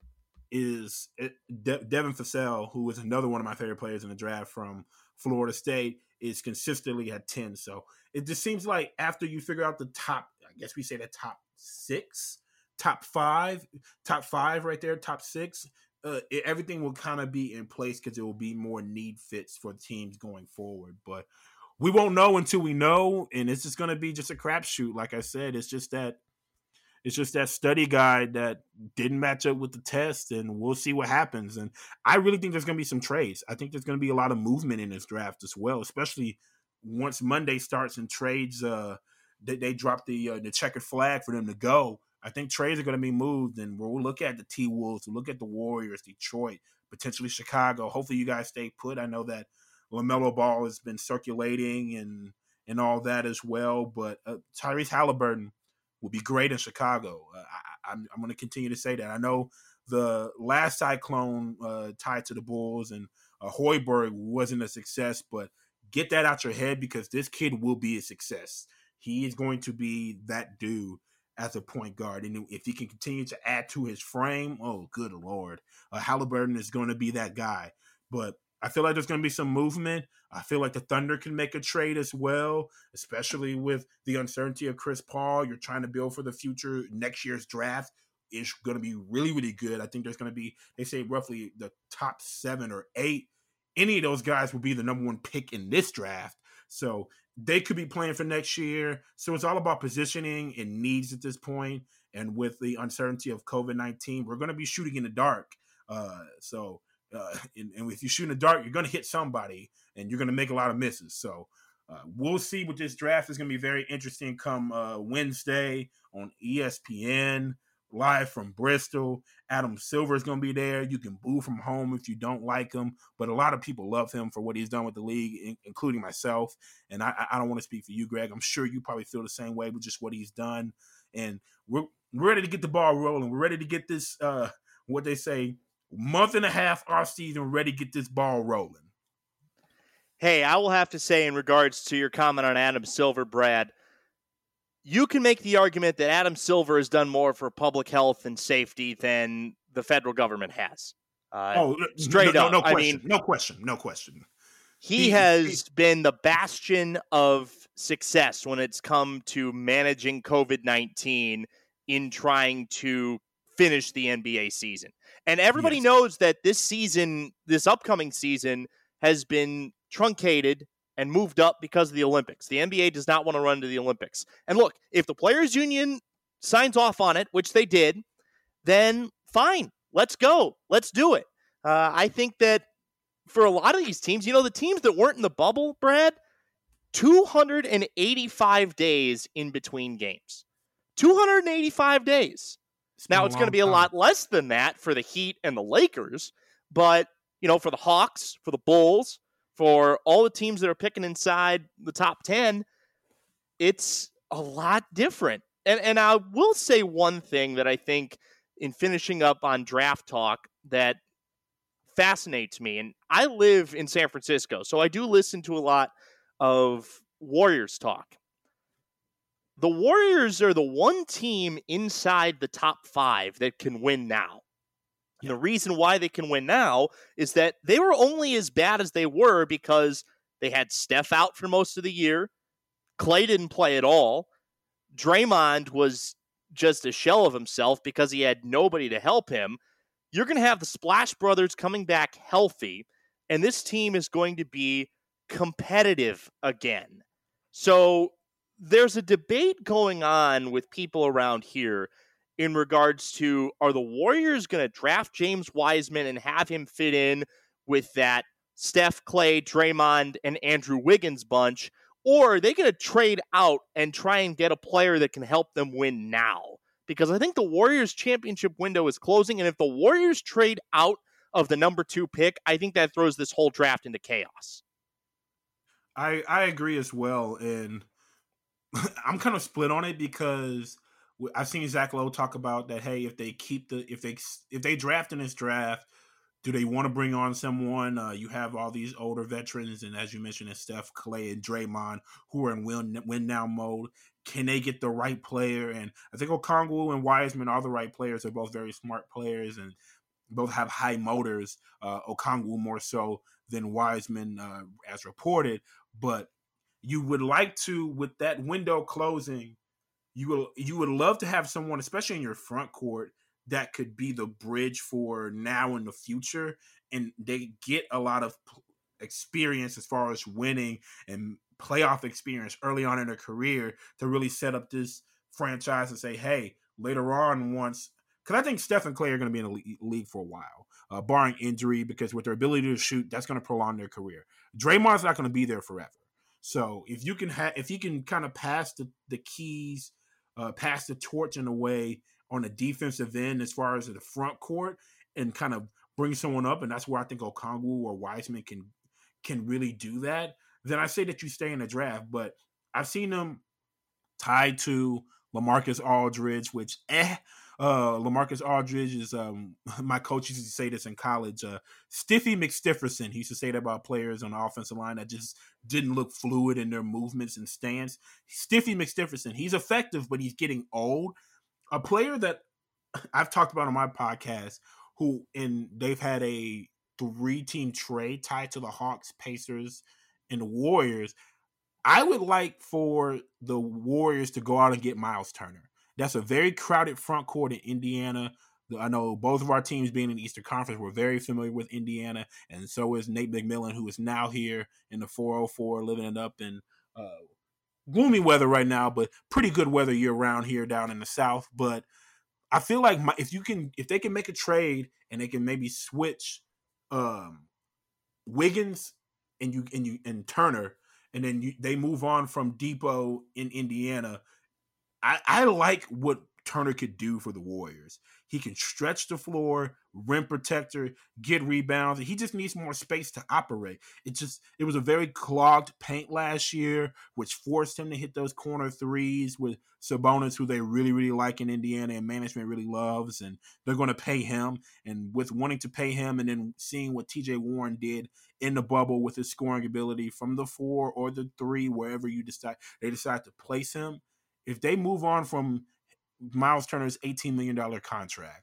is it, De- Devin Vassell, who is another one of my favorite players in the draft from Florida State, is consistently at ten. So it just seems like after you figure out the top, I guess we say the top six, top five, top five right there, top six, uh, it, everything will kind of be in place because it will be more need fits for teams going forward. But we won't know until we know, and it's just going to be just a crapshoot. Like I said, it's just that It's just that study guide that didn't match up with the test, and we'll see what happens. And I really think there's going to be some trades. I think there's going to be a lot of movement in this draft as well, especially once Monday starts and trades, uh, they, they drop the uh, the checkered flag for them to go. I think trades are going to be moved, and we'll look at the T-Wolves, we'll look at the Warriors, Detroit, potentially Chicago. Hopefully you guys stay put. I know that LaMelo Ball has been circulating and, and all that as well, but uh, Tyrese Halliburton will be great in Chicago. Uh, I, I'm, I'm going to continue to say that. I know the last Cyclone uh, tied to the Bulls and uh, Hoiberg wasn't a success, but get that out your head because this kid will be a success. He is going to be that dude as a point guard. And if he can continue to add to his frame, oh, good Lord. Uh, Halliburton is going to be that guy. But I feel like there's going to be some movement. I feel like the Thunder can make a trade as well, especially with the uncertainty of Chris Paul. You're trying to build for the future. Next year's draft is going to be really, really good. I think there's going to be, they say roughly the top seven or eight. Any of those guys will be the number one pick in this draft. So they could be playing for next year. So it's all about positioning and needs at this point. And with the uncertainty of covid nineteen, we're going to be shooting in the dark. Uh, so Uh, and, and if you shoot in the dark, you're going to hit somebody and you're going to make a lot of misses. So uh, we'll see what this draft is going to be very interesting come uh, Wednesday on E S P N, live from Bristol. Adam Silver is going to be there. You can boo from home if you don't like him, but a lot of people love him for what he's done with the league, in, including myself. And I, I don't want to speak for you, Greg. I'm sure you probably feel the same way with just what he's done. And we're, we're ready to get the ball rolling. We're ready to get this, uh, what they say, month and a half off season, ready to get this ball rolling. Hey, I will have to say in regards to your comment on Adam Silver, Brad, you can make the argument that Adam Silver has done more for public health and safety than the federal government has. Uh, oh, straight no, up. No, no question. I mean, no question. No question. He, he has he, been the bastion of success when it's come to managing covid nineteen in trying to finish the N B A season. And everybody yes. knows that this season, this upcoming season, has been truncated and moved up because of the Olympics. The N B A does not want to run to the Olympics. And look, if the Players Union signs off on it, which they did, then fine. Let's go. Let's do it. Uh, I think that for a lot of these teams, you know, the teams that weren't in the bubble, Brad, two hundred eighty-five days in between games. two hundred eighty-five days. It's Now, it's going to be a time. lot less than that for the Heat and the Lakers, but, you know, for the Hawks, for the Bulls, for all the teams that are picking inside the top ten, it's a lot different. And and I will say one thing that I think in finishing up on draft talk that fascinates me, and I live in San Francisco, so I do listen to a lot of Warriors talk. The Warriors are the one team inside the top five that can win now. And the reason why they can win now is that they were only as bad as they were because they had Steph out for most of the year. Clay didn't play at all. Draymond was just a shell of himself because he had nobody to help him. You're going to have the Splash Brothers coming back healthy, and this team is going to be competitive again. So there's a debate going on with people around here in regards to, are the Warriors going to draft James Wiseman and have him fit in with that Steph, Clay, Draymond, and Andrew Wiggins bunch, or are they going to trade out and try and get a player that can help them win now? Because I think the Warriors championship window is closing, and if the Warriors trade out of the number two pick, I think that throws this whole draft into chaos. I, I agree as well, and I'm kind of split on it because I've seen Zach Lowe talk about that. Hey, if they keep the if they if they draft in this draft, do they want to bring on someone? Uh, you have all these older veterans, and as you mentioned, it's Steph, Clay, and Draymond who are in win win now mode. Can they get the right player? And I think Okongwu and Wiseman are the right players. They're both very smart players and both have high motors. Uh, Okongwu more so than Wiseman, uh, as reported, but you would like to, with that window closing, you will you would love to have someone, especially in your front court, that could be the bridge for now and the future, and they get a lot of experience as far as winning and playoff experience early on in their career to really set up this franchise and say, hey, later on once, because I think Steph and Clay are going to be in the league for a while, uh, barring injury, because with their ability to shoot, that's going to prolong their career. Draymond's not going to be there forever. So if you can have, if you can kind of pass the, the keys, uh, pass the torch in a way on the defensive end as far as the front court and kind of bring someone up, and that's where I think Okongwu or Wiseman can can really do that, then I say that you stay in the draft. But I've seen them tied to LaMarcus Aldridge, which eh, uh, LaMarcus Aldridge is, um, my coach used to say this in college, uh, Stiffy McStifferson. He used to say that about players on the offensive line that just didn't look fluid in their movements and stance. Stiffy McStifferson, he's effective, but he's getting old. A player that I've talked about on my podcast, who in they've had a three-team trade tied to the Hawks, Pacers, and the Warriors. I would like for the Warriors to go out and get Miles Turner. That's a very crowded front court in Indiana. I know both of our teams being in the Eastern Conference, we're very familiar with Indiana, and so is Nate McMillan, who is now here in the four oh four, living it up in uh, gloomy weather right now, but pretty good weather year-round here down in the South. But I feel like my, if you can, if they can make a trade and they can maybe switch um, Wiggins and you and you and Turner, and then you, they move on from Depot in Indiana. I, I like what Turner could do for the Warriors. He can stretch the floor, rim protector, get rebounds. He just needs more space to operate. It just it was a very clogged paint last year, which forced him to hit those corner threes with Sabonis, who they really, really like in Indiana and management really loves, and they're going to pay him. And with wanting to pay him and then seeing what T J Warren did in the bubble with his scoring ability from the four or the three, wherever you decide they decide to place him, if they move on from Miles Turner's eighteen million dollars contract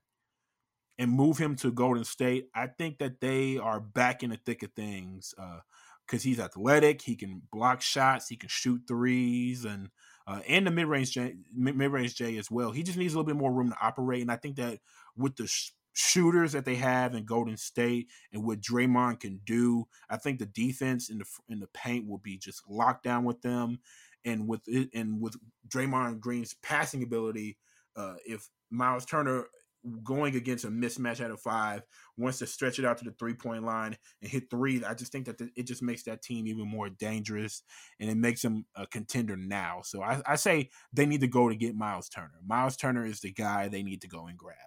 and move him to Golden State, I think that they are back in the thick of things because uh, he's athletic, he can block shots, he can shoot threes, and uh, and the mid-range J, mid-range J as well. He just needs a little bit more room to operate, and I think that with the sh- shooters that they have in Golden State and what Draymond can do, I think the defense in the in the paint will be just locked down with them. And with it, and with Draymond Green's passing ability, uh, if Miles Turner going against a mismatch out of five, wants to stretch it out to the three-point line and hit three. I just think that the, it just makes that team even more dangerous, and it makes them a contender now. So I, I say they need to go to get Miles Turner. Miles Turner is the guy they need to go and grab.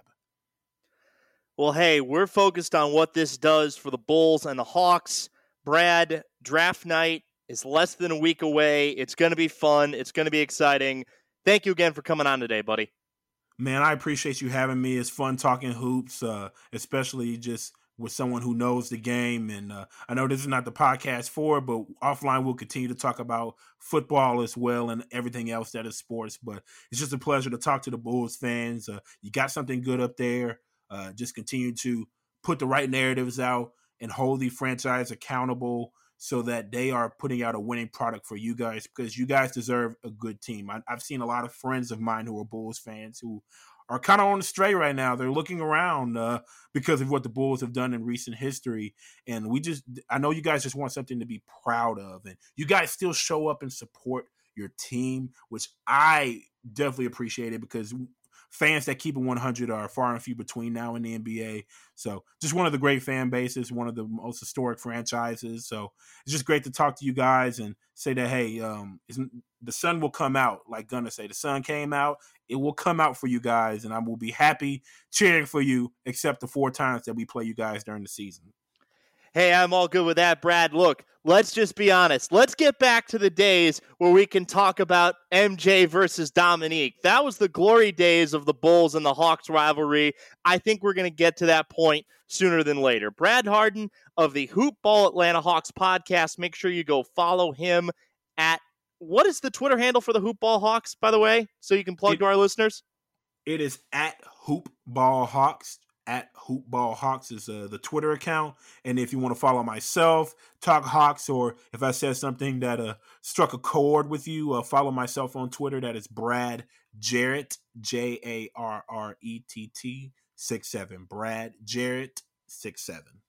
Well, hey, we're focused on what this does for the Bulls and the Hawks. Brad, draft night is less than a week away. It's going to be fun. It's going to be exciting. Thank you again for coming on today, buddy. Man, I appreciate you having me. It's fun talking hoops, uh, especially just with someone who knows the game. And uh, I know this is not the podcast for it, but offline we'll continue to talk about football as well and everything else that is sports. But it's just a pleasure to talk to the Bulls fans. Uh, you got something good up there. Uh, just continue to put the right narratives out and hold the franchise accountable so that they are putting out a winning product for you guys, because you guys deserve a good team. I, I've seen a lot of friends of mine who are Bulls fans who are kind of on the stray right now. They're looking around uh, because of what the Bulls have done in recent history. And we just, I know you guys just want something to be proud of. And you guys still show up and support your team, which I definitely appreciate it, because fans that keep it one hundred are far and few between now in the N B A. So just one of the great fan bases, one of the most historic franchises. So it's just great to talk to you guys and say that, hey, um, the sun will come out, like Gunnar say. The sun came out. It will come out for you guys, and I will be happy cheering for you, except the four times that we play you guys during the season. Hey, I'm all good with that, Brad. Look, let's just be honest. Let's get back to the days where we can talk about M J versus Dominique. That was the glory days of the Bulls and the Hawks rivalry. I think we're going to get to that point sooner than later. Brad Harden of the Hoop Ball Atlanta Hawks podcast. Make sure you go follow him at, what is the Twitter handle for the Hoop Ball Hawks, by the way, so you can plug it, to our listeners? It is at Hoop Ball Hawks. At Hoop Ball Hawks is uh, the Twitter account. And if you want to follow myself, Talk Hawks, or if I said something that uh, struck a chord with you, uh, follow myself on Twitter. That is Brad Jarrett, J A R R E T T, six seven. Brad Jarrett, six seven.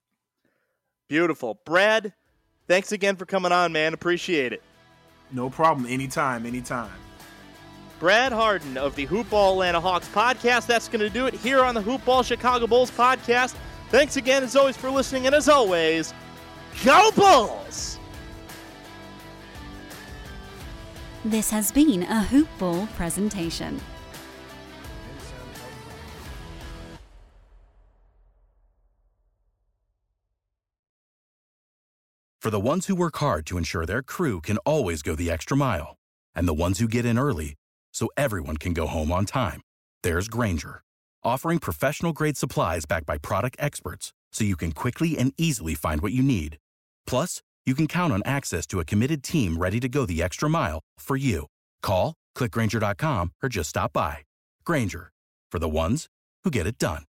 Beautiful. Brad, thanks again for coming on, man. Appreciate it. No problem. Anytime, anytime. Brad Harden of the Hoop Ball Atlanta Hawks podcast. That's going to do it here on the Hoop Ball Chicago Bulls podcast. Thanks again, as always, for listening. And as always, go Bulls! This has been a Hoop Ball presentation. For the ones who work hard to ensure their crew can always go the extra mile, and the ones who get in early so everyone can go home on time, there's Grainger, offering professional-grade supplies backed by product experts so you can quickly and easily find what you need. Plus, you can count on access to a committed team ready to go the extra mile for you. Call, click Grainger dot com, or just stop by. Grainger, for the ones who get it done.